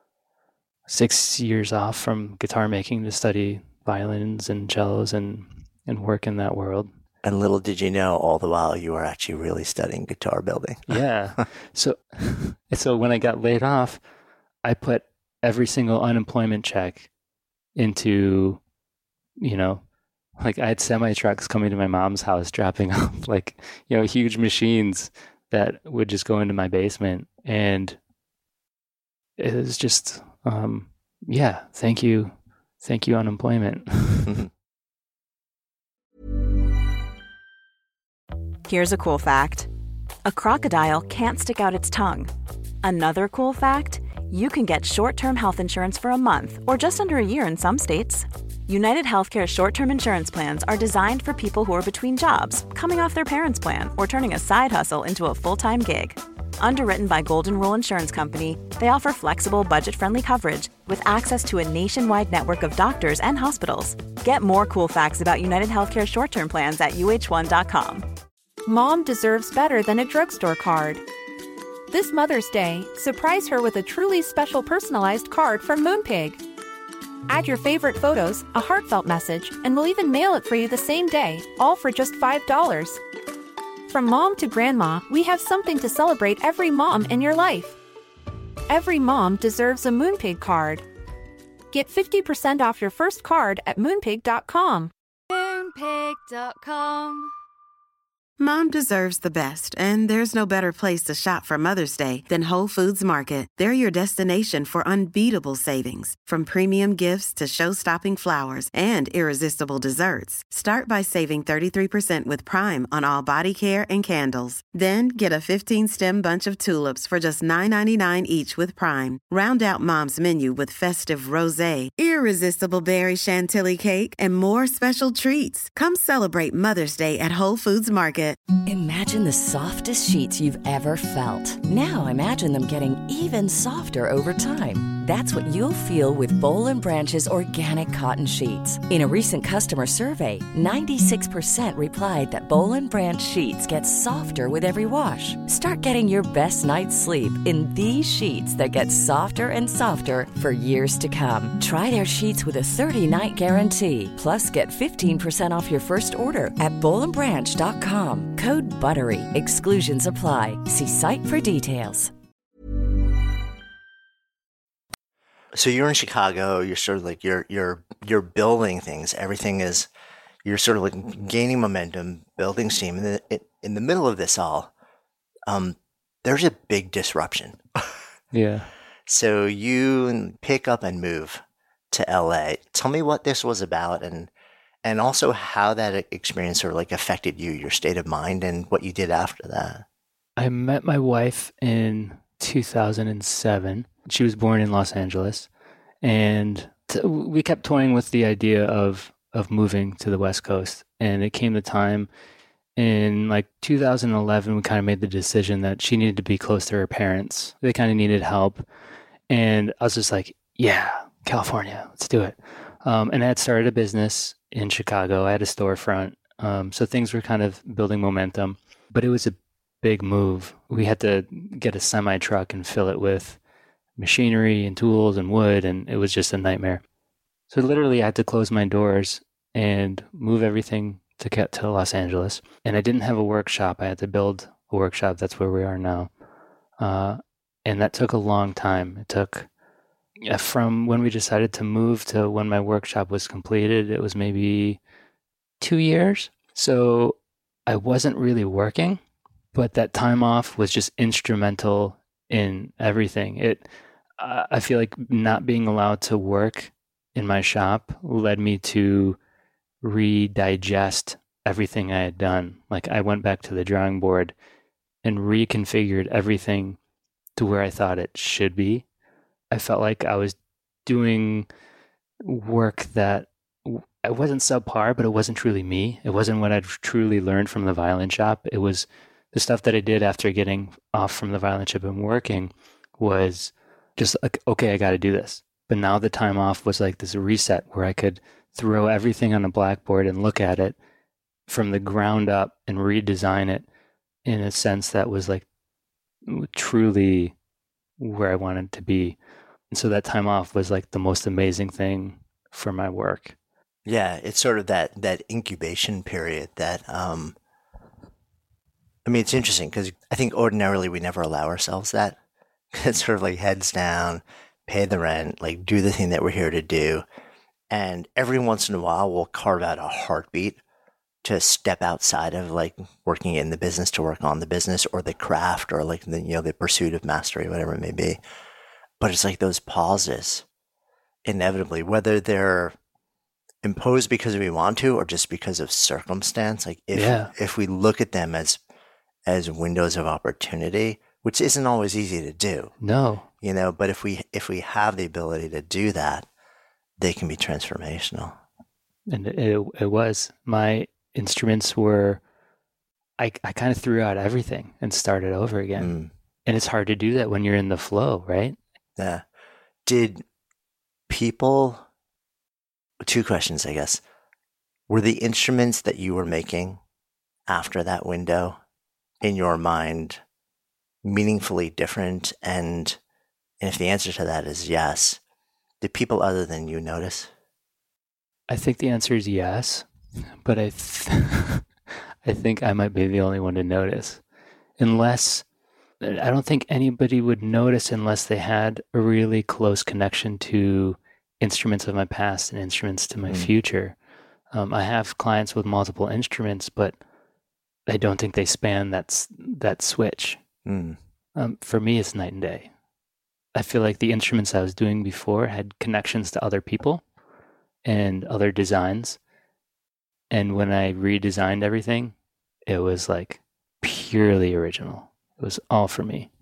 six years off from guitar making to study violins and cellos and, and work in that world. And little did you know, all the while you were actually really studying guitar building. Yeah. So, so when I got laid off, I put every single unemployment check into, you know, like I had semi trucks coming to my mom's house, dropping off like, you know, huge machines that would just go into my basement. And it was just, um, yeah, thank you. Thank you, unemployment. Here's a cool fact. A crocodile can't stick out its tongue. Another cool fact, you can get short-term health insurance for a month or just under a year in some states. United Healthcare short-term insurance plans are designed for people who are between jobs, coming off their parents' plan, or turning a side hustle into a full-time gig. Underwritten by Golden Rule Insurance Company, they offer flexible, budget-friendly coverage with access to a nationwide network of doctors and hospitals. Get more cool facts about United Healthcare short-term plans at U H one dot com. Mom deserves better than a drugstore card. This Mother's Day, surprise her with a truly special personalized card from Moonpig. Add your favorite photos, a heartfelt message, and we'll even mail it for you the same day, all for just five dollars. From mom to grandma, we have something to celebrate every mom in your life. Every mom deserves a Moonpig card. Get fifty percent off your first card at moonpig dot com. Moonpig dot com. Mom deserves the best, and there's no better place to shop for Mother's Day than Whole Foods Market. They're your destination for unbeatable savings, from premium gifts to show-stopping flowers and irresistible desserts. Start by saving thirty-three percent with Prime on all body care and candles. Then get a fifteen-stem bunch of tulips for just nine ninety-nine each with Prime. Round out Mom's menu with festive rosé, irresistible berry chantilly cake, and more special treats. Come celebrate Mother's Day at Whole Foods Market. Imagine the softest sheets you've ever felt. Now imagine them getting even softer over time. That's what you'll feel with Bowl and Branch's organic cotton sheets. In a recent customer survey, ninety-six percent replied that Bowl and Branch sheets get softer with every wash. Start getting your best night's sleep in these sheets that get softer and softer for years to come. Try their sheets with a thirty-night guarantee. Plus, get fifteen percent off your first order at bowl and branch dot com. Code BUTTERY. Exclusions apply. See site for details. So you're in Chicago, you're sort of like, you're, you're, you're building things. Everything is, you're sort of like gaining momentum, building steam. And in the, in the middle of this all, um, there's a big disruption. Yeah. So you pick up and move to L A. Tell me what this was about, and and also how that experience sort of like affected you, your state of mind, and what you did after that. I met my wife in two thousand seven. She was born in Los Angeles, and t- we kept toying with the idea of of moving to the West Coast. And it came the time in like two thousand eleven, we kind of made the decision that she needed to be close to her parents. They kind of needed help. And I was just like, yeah, California, let's do it. Um, and I had started a business in Chicago. I had a storefront. Um, so things were kind of building momentum, but it was a big move. We had to get a semi truck and fill it with machinery and tools and wood. And it was just a nightmare. So literally I had to close my doors and move everything to get to Los Angeles. And I didn't have a workshop. I had to build a workshop. That's where we are now. Uh, and that took a long time. It took yeah, from when we decided to move to when my workshop was completed, it was maybe two years. So I wasn't really working, but that time off was just instrumental in everything. It, uh, I feel like not being allowed to work in my shop led me to redigest everything I had done. Like I went back to the drawing board and reconfigured everything to where I thought it should be. I felt like I was doing work that it wasn't subpar, but it wasn't truly me. It wasn't what I'd truly learned from the violin shop. It was the stuff that I did after getting off from the violin shop and working was just like, okay, I got to do this. But now the time off was like this reset where I could throw everything on a blackboard and look at it from the ground up and redesign it in a sense that was like truly where I wanted to be. And so that time off was like the most amazing thing for my work. Yeah, it's sort of that that incubation period that, um, I mean, it's interesting because I think ordinarily we never allow ourselves that. It's sort of like heads down, pay the rent, like do the thing that we're here to do. And every once in a while, we'll carve out a heartbeat to step outside of like working in the business to work on the business or the craft or like the, you know, the pursuit of mastery, whatever it may be. But it's like those pauses, inevitably, whether they're imposed because we want to or just because of circumstance. Like if yeah. if we look at them as as windows of opportunity, which isn't always easy to do. No. You know, but if we if we have the ability to do that, they can be transformational. And it it was. My instruments were, I, I kind of threw out everything and started over again. Mm. And it's hard to do that when you're in the flow, right? Yeah. Did people, two questions, I guess. Were the instruments that you were making after that window in your mind meaningfully different? And, and if the answer to that is yes, did people other than you notice? I think the answer is yes, but I th- I think I might be the only one to notice. Unless, I don't think anybody would notice unless they had a really close connection to instruments of my past and instruments to my mm. future. Um, I have clients with multiple instruments, but I don't think they span that, that switch. Mm. Um, for me, it's night and day. I feel like the instruments I was doing before had connections to other people and other designs. And when I redesigned everything, it was like purely original. It was all for me.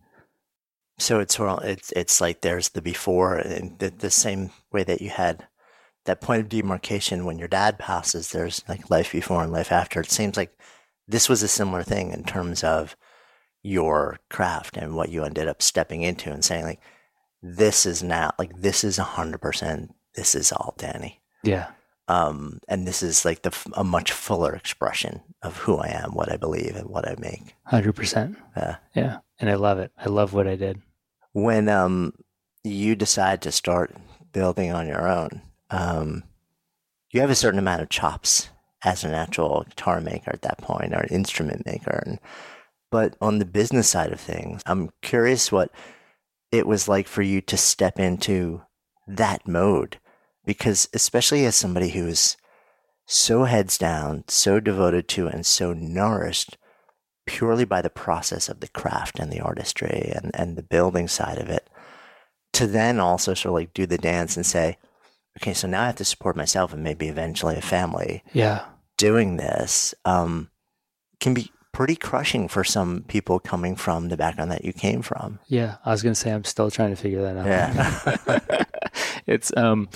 So it's it's it's like there's the before, and the, the same way that you had that point of demarcation when your dad passes, there's like life before and life after. It seems like this was a similar thing in terms of your craft and what you ended up stepping into and saying like, this is now like, this is a hundred percent, this is all Danny. Yeah. Um, and this is like the, a much fuller expression of who I am, what I believe and what I make. one hundred percent. Yeah. Yeah. And I love it. I love what I did. When, um, you decide to start building on your own, um, you have a certain amount of chops as a natural guitar maker at that point, or an instrument maker. And, but on the business side of things, I'm curious what it was like for you to step into that mode, because especially as somebody who's so heads down, so devoted to, and so nourished purely by the process of the craft and the artistry and, and the building side of it, to then also sort of like do the dance and say, okay, so now I have to support myself and maybe eventually a family. Yeah. Doing this um, can be pretty crushing for some people coming from the background that you came from. Yeah. I was going to say, I'm still trying to figure that out. Yeah. It's, um,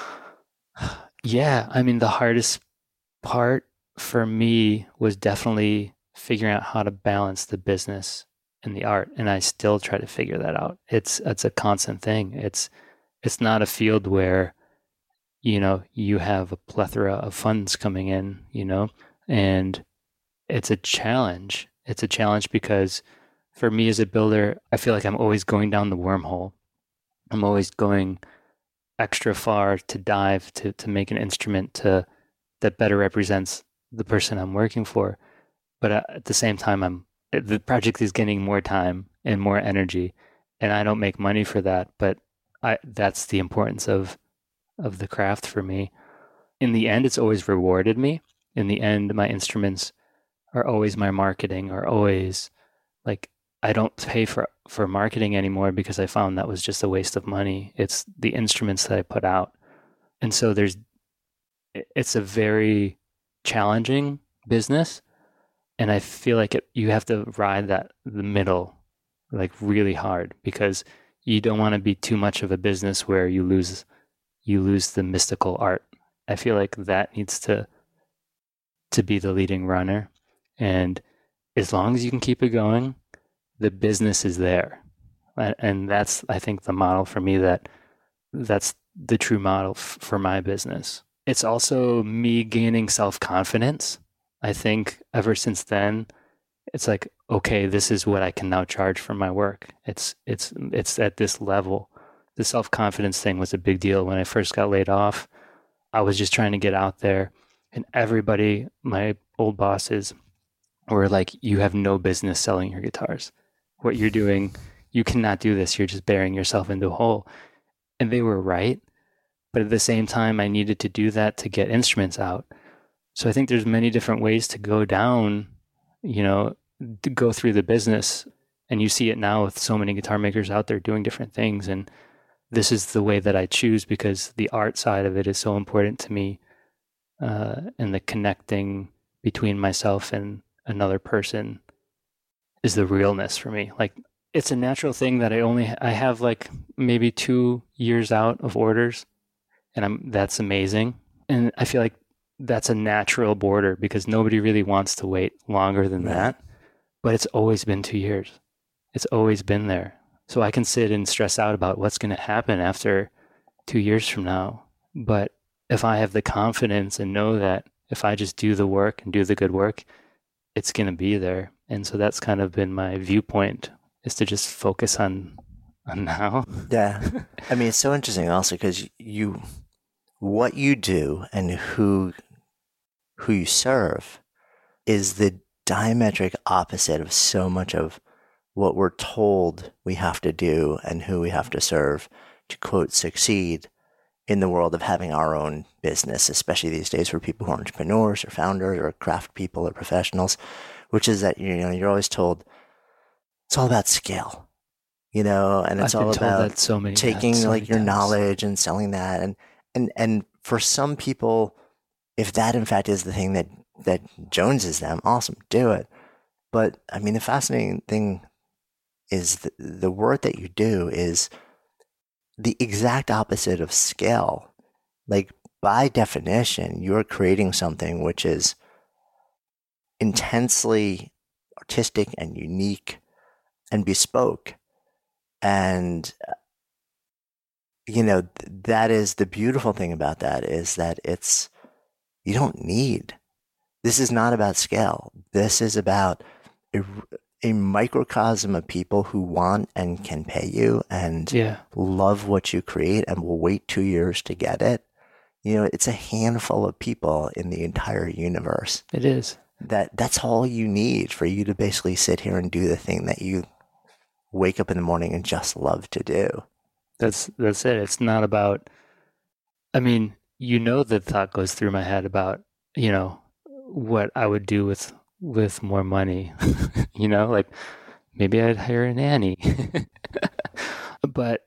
yeah, I mean, the hardest part for me was definitely figuring out how to balance the business and the art. And I still try to figure that out. It's, it's a constant thing. It's, it's not a field where, you know, you have a plethora of funds coming in, you know, and it's a challenge. It's a challenge because for me as a builder, I feel like I'm always going down the wormhole. I'm always going extra far to dive to, to make an instrument to that better represents the person I'm working for. But at the same time, I'm the project is getting more time and more energy, and I don't make money for that. But I that's the importance of of the craft for me. In the end, it's always rewarded me. In the end, my instruments are always my marketing, are always like, I don't pay for, for marketing anymore because I found that was just a waste of money. It's the instruments that I put out. And so there's, it's a very challenging business. And I feel like it, you have to ride that, the middle, like really hard, because you don't want to be too much of a business where you lose, you lose the mystical art. I feel like that needs to, to be the leading runner. And as long as you can keep it going, the business is there. And that's, I think, the model for me, that that's the true model f- for my business. It's also me gaining self-confidence. I think ever since then, it's like, okay, this is what I can now charge for my work. It's, it's, it's at this level. The self-confidence thing was a big deal. When I first got laid off, I was just trying to get out there, and everybody, my old bosses, were like, you have no business selling your guitars. What you're doing, you cannot do this. You're just burying yourself into a hole. And they were right. But at the same time, I needed to do that to get instruments out. So I think there's many different ways to go down, you know, to go through the business. And you see it now with so many guitar makers out there doing different things. And this is the way that I choose, because the art side of it is so important to me. Uh, and the connecting between myself and another person is the realness for me. Like, it's a natural thing that I only, I have like maybe two years out of orders, and I'm, that's amazing. And I feel like that's a natural border, because nobody really wants to wait longer than that. But it's always been two years. It's always been there. So I can sit and stress out about what's going to happen after two years from now. But if I have the confidence and know that if I just do the work and do the good work, it's going to be there. And so that's kind of been my viewpoint, is to just focus on, on now. Yeah. I mean, it's so interesting also because you, what you do and who, who you serve is the diametric opposite of so much of what we're told we have to do and who we have to serve to, quote, succeed in the world of having our own business, especially these days for people who are entrepreneurs or founders or craft people or professionals, which is that, you know, you're always told it's all about scale, you know, and it's I've all been told about that so many, taking so like many your times. knowledge and selling that. And, and, and for some people, if that in fact is the thing that, that joneses them, awesome, do it. But I mean, the fascinating thing is the, the work that you do is the exact opposite of scale. Like, by definition, you're creating something which is intensely artistic and unique and bespoke. And you know, th- that is the beautiful thing about that is that it's, you don't need, this is not about scale. This is about a, a microcosm of people who want and can pay you and Yeah. love what you create and will wait two years to get it. You know, it's a handful of people in the entire universe. It is. That that's all you need for you to basically sit here and do the thing that you wake up in the morning and just love to do. That's that's it. It's not about, I mean, you know, the thought goes through my head about, you know, what I would do with with more money. You know, like maybe I'd hire a nanny. But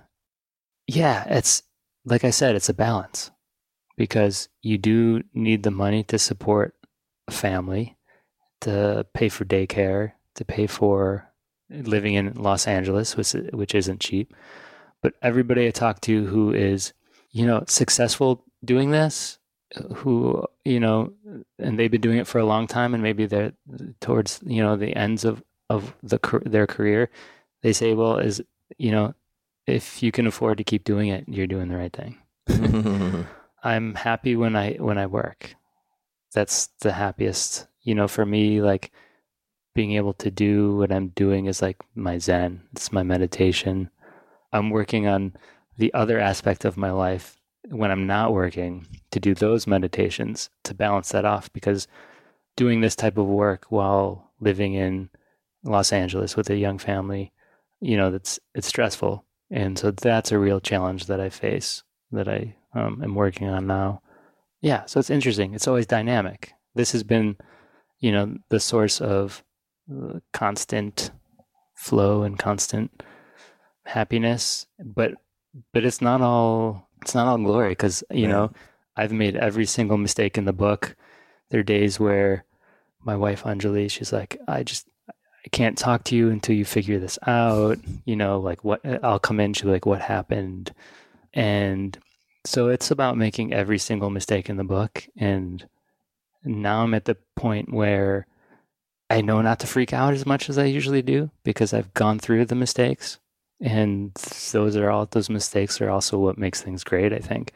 yeah, it's like I said, it's a balance because you do need the money to support a family, to pay for daycare, to pay for living in Los Angeles, which which isn't cheap. But everybody I talk to who is, you know, successful doing this, who, you know, and they've been doing it for a long time, and maybe they're towards, you know, the ends of, of the their career, they say, well, is, you know, if you can afford to keep doing it, you're doing the right thing. I'm happy when I when I work. That's the happiest. You know, for me, like being able to do what I'm doing is like my zen. It's my meditation. I'm working on the other aspect of my life when I'm not working to do those meditations to balance that off, because doing this type of work while living in Los Angeles with a young family, you know, that's it's stressful. And so that's a real challenge that I face, that I um, am working on now. Yeah, so it's interesting. It's always dynamic. This has been, you know, the source of uh, constant flow and constant happiness, but but it's not all it's not all glory, because you Right. know, I've made every single mistake in the book. There are days where my wife Anjali, she's like, I just I can't talk to you until you figure this out. You know, like what I'll come in, she'll be like, what happened? And so it's about making every single mistake in the book. And now I'm at the point where I know not to freak out as much as I usually do, because I've gone through the mistakes. And those are all those mistakes are also what makes things great, I think.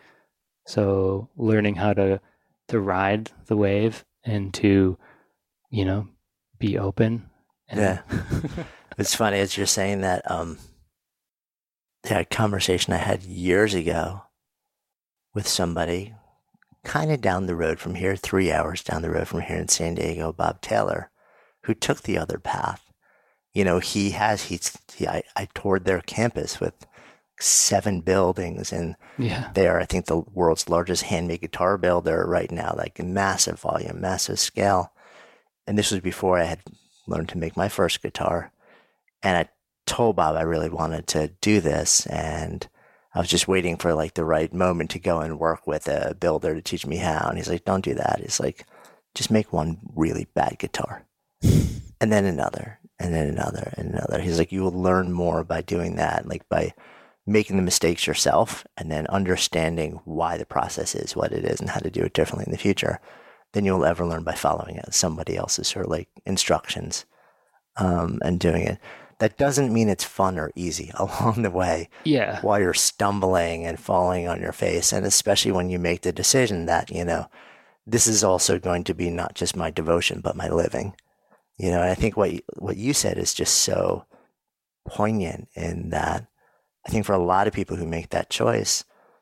So learning how to to ride the wave and to, you know, be open. And Yeah. It's funny as you're saying that. Um, yeah, a conversation I had years ago with somebody kind of down the road from here, three hours down the road from here in San Diego, Bob Taylor, who took the other path. You know, he has, he's, he, I, I toured their campus with seven buildings, and yeah, they are, I think, the world's largest handmade guitar builder right now, like massive volume, massive scale. And this was before I had learned to make my first guitar. And I told Bob I really wanted to do this, and I was just waiting for like the right moment to go and work with a builder to teach me how. And he's like, don't do that. He's like, just make one really bad guitar, and then another, and then another, and another. He's like, you will learn more by doing that, like by making the mistakes yourself and then understanding why the process is what it is and how to do it differently in the future, than you'll ever learn by following it, somebody else's sort of like instructions um, and doing it. That doesn't mean it's fun or easy along the way. yeah, While you're stumbling and falling on your face, and especially when you make the decision that, you know, this is also going to be not just my devotion, but my living. You know, and I think what you, what you said is just so poignant in that I think for a lot of people who make that choice,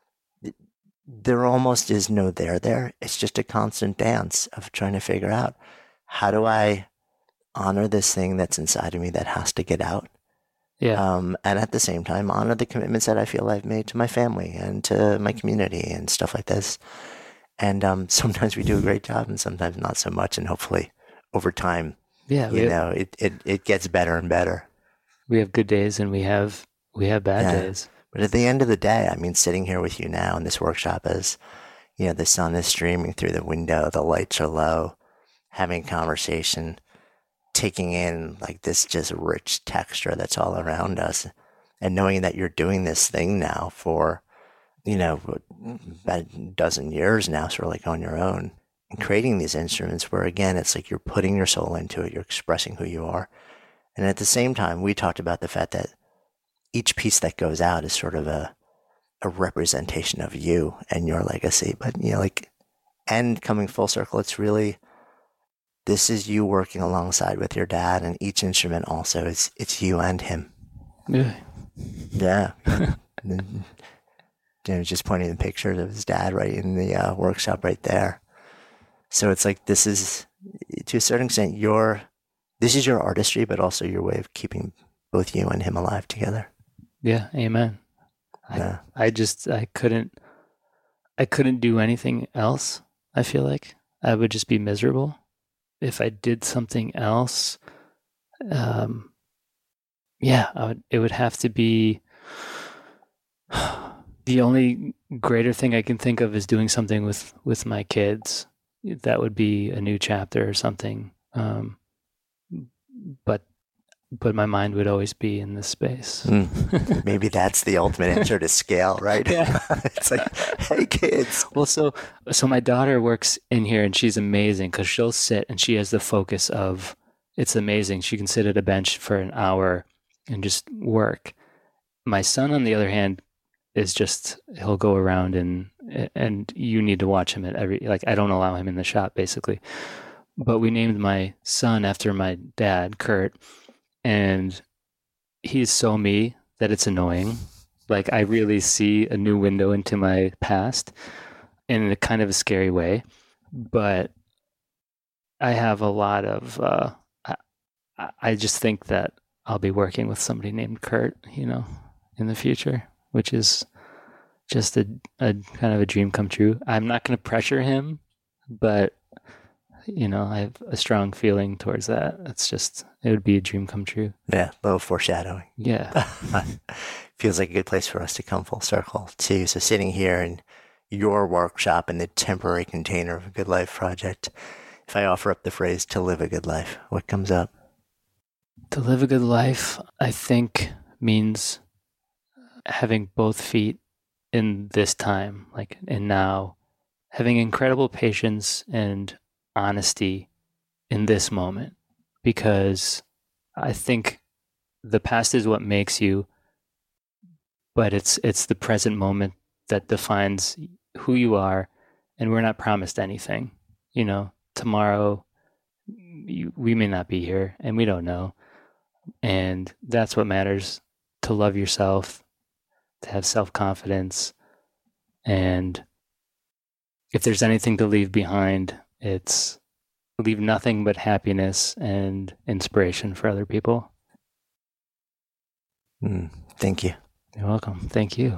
there almost is no there there. It's just a constant dance of trying to figure out, how do I honor this thing that's inside of me that has to get out? yeah, Um, and at the same time, honor the commitments that I feel I've made to my family and to my community and stuff like this. And um, sometimes we do a great job and sometimes not so much. And hopefully over time, yeah. We you have, know, it, it, it gets better and better. we have good days and we have we have bad Yeah. days. But at the end of the day, I mean, sitting here with you now in this workshop as, you know, the sun is streaming through the window, the lights are low, having a conversation, taking in like this just rich texture that's all around us, and knowing that you're doing this thing now for, you know, about a dozen years now, sort of like on your own, and creating these instruments where, again, it's like you're putting your soul into it, you're expressing who you are. And at the same time, we talked about the fact that each piece that goes out is sort of a a representation of you and your legacy. But, you know, like, and coming full circle, it's really, this is you working alongside with your dad, and each instrument also, it's, it's you and him. Yeah. Yeah. You know, just pointing the pictures of his dad right in the uh, workshop right there. So it's like, this is, to a certain extent, your, this is your artistry, but also your way of keeping both you and him alive together. Yeah. Amen. Yeah. I, I just, I couldn't, I couldn't do anything else. I feel like I would just be miserable if I did something else. Um, yeah, I would, it would have to be, the only greater thing I can think of is doing something with, with my kids. That would be a new chapter or something. Um, but but my mind would always be in this space. Mm. Maybe that's the ultimate answer to scale, right? Yeah. It's like, hey, kids. Well, so so my daughter works in here, and she's amazing because she'll sit and she has the focus of, it's amazing. She can sit at a bench for an hour and just work. My son, on the other hand, is just, he'll go around and and you need to watch him at every, like, I don't allow him in the shop basically. But we named my son after my dad, Kurt, and he's so me that it's annoying. Like, I really see a new window into my past in a kind of a scary way. But I have a lot of, uh, I, I just think that I'll be working with somebody named Kurt, you know, in the future, which is just a, a kind of a dream come true. I'm not going to pressure him, but, you know, I have a strong feeling towards that. It's just, it would be a dream come true. Yeah, a little foreshadowing. Yeah. Feels like a good place for us to come full circle too. So sitting here in your workshop in the temporary container of a Good Life project, if I offer up the phrase to live a good life, what comes up? To live a good life, I think, means having both feet in this time, like, and now, having incredible patience and honesty in this moment, because I think the past is what makes you, but it's it's the present moment that defines who you are, and we're not promised anything. You know, tomorrow you, we may not be here, and we don't know, and that's what matters. To love yourself, to have self-confidence, and if there's anything to leave behind, it's leave nothing but happiness and inspiration for other people. Mm, thank you. You're welcome. Thank you.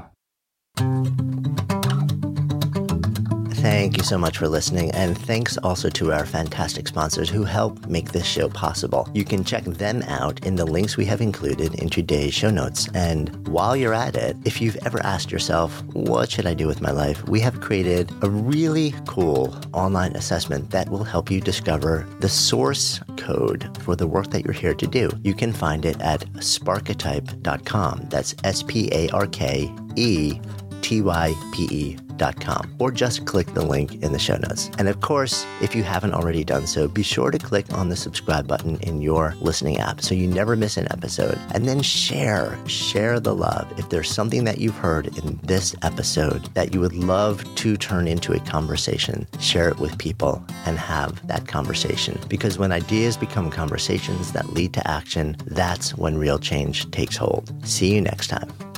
Thank you so much for listening, and thanks also to our fantastic sponsors who help make this show possible. You can check them out in the links we have included in today's show notes. And while you're at it, if you've ever asked yourself, what should I do with my life? We have created a really cool online assessment that will help you discover the source code for the work that you're here to do. You can find it at sparketype dot com. That's S P A R K E T Y P E dot com, or just click the link in the show notes. And of course, if you haven't already done so, be sure to click on the subscribe button in your listening app so you never miss an episode. And then share, share the love. If there's something that you've heard in this episode that you would love to turn into a conversation, share it with people and have that conversation. Because when ideas become conversations that lead to action, that's when real change takes hold. See you next time.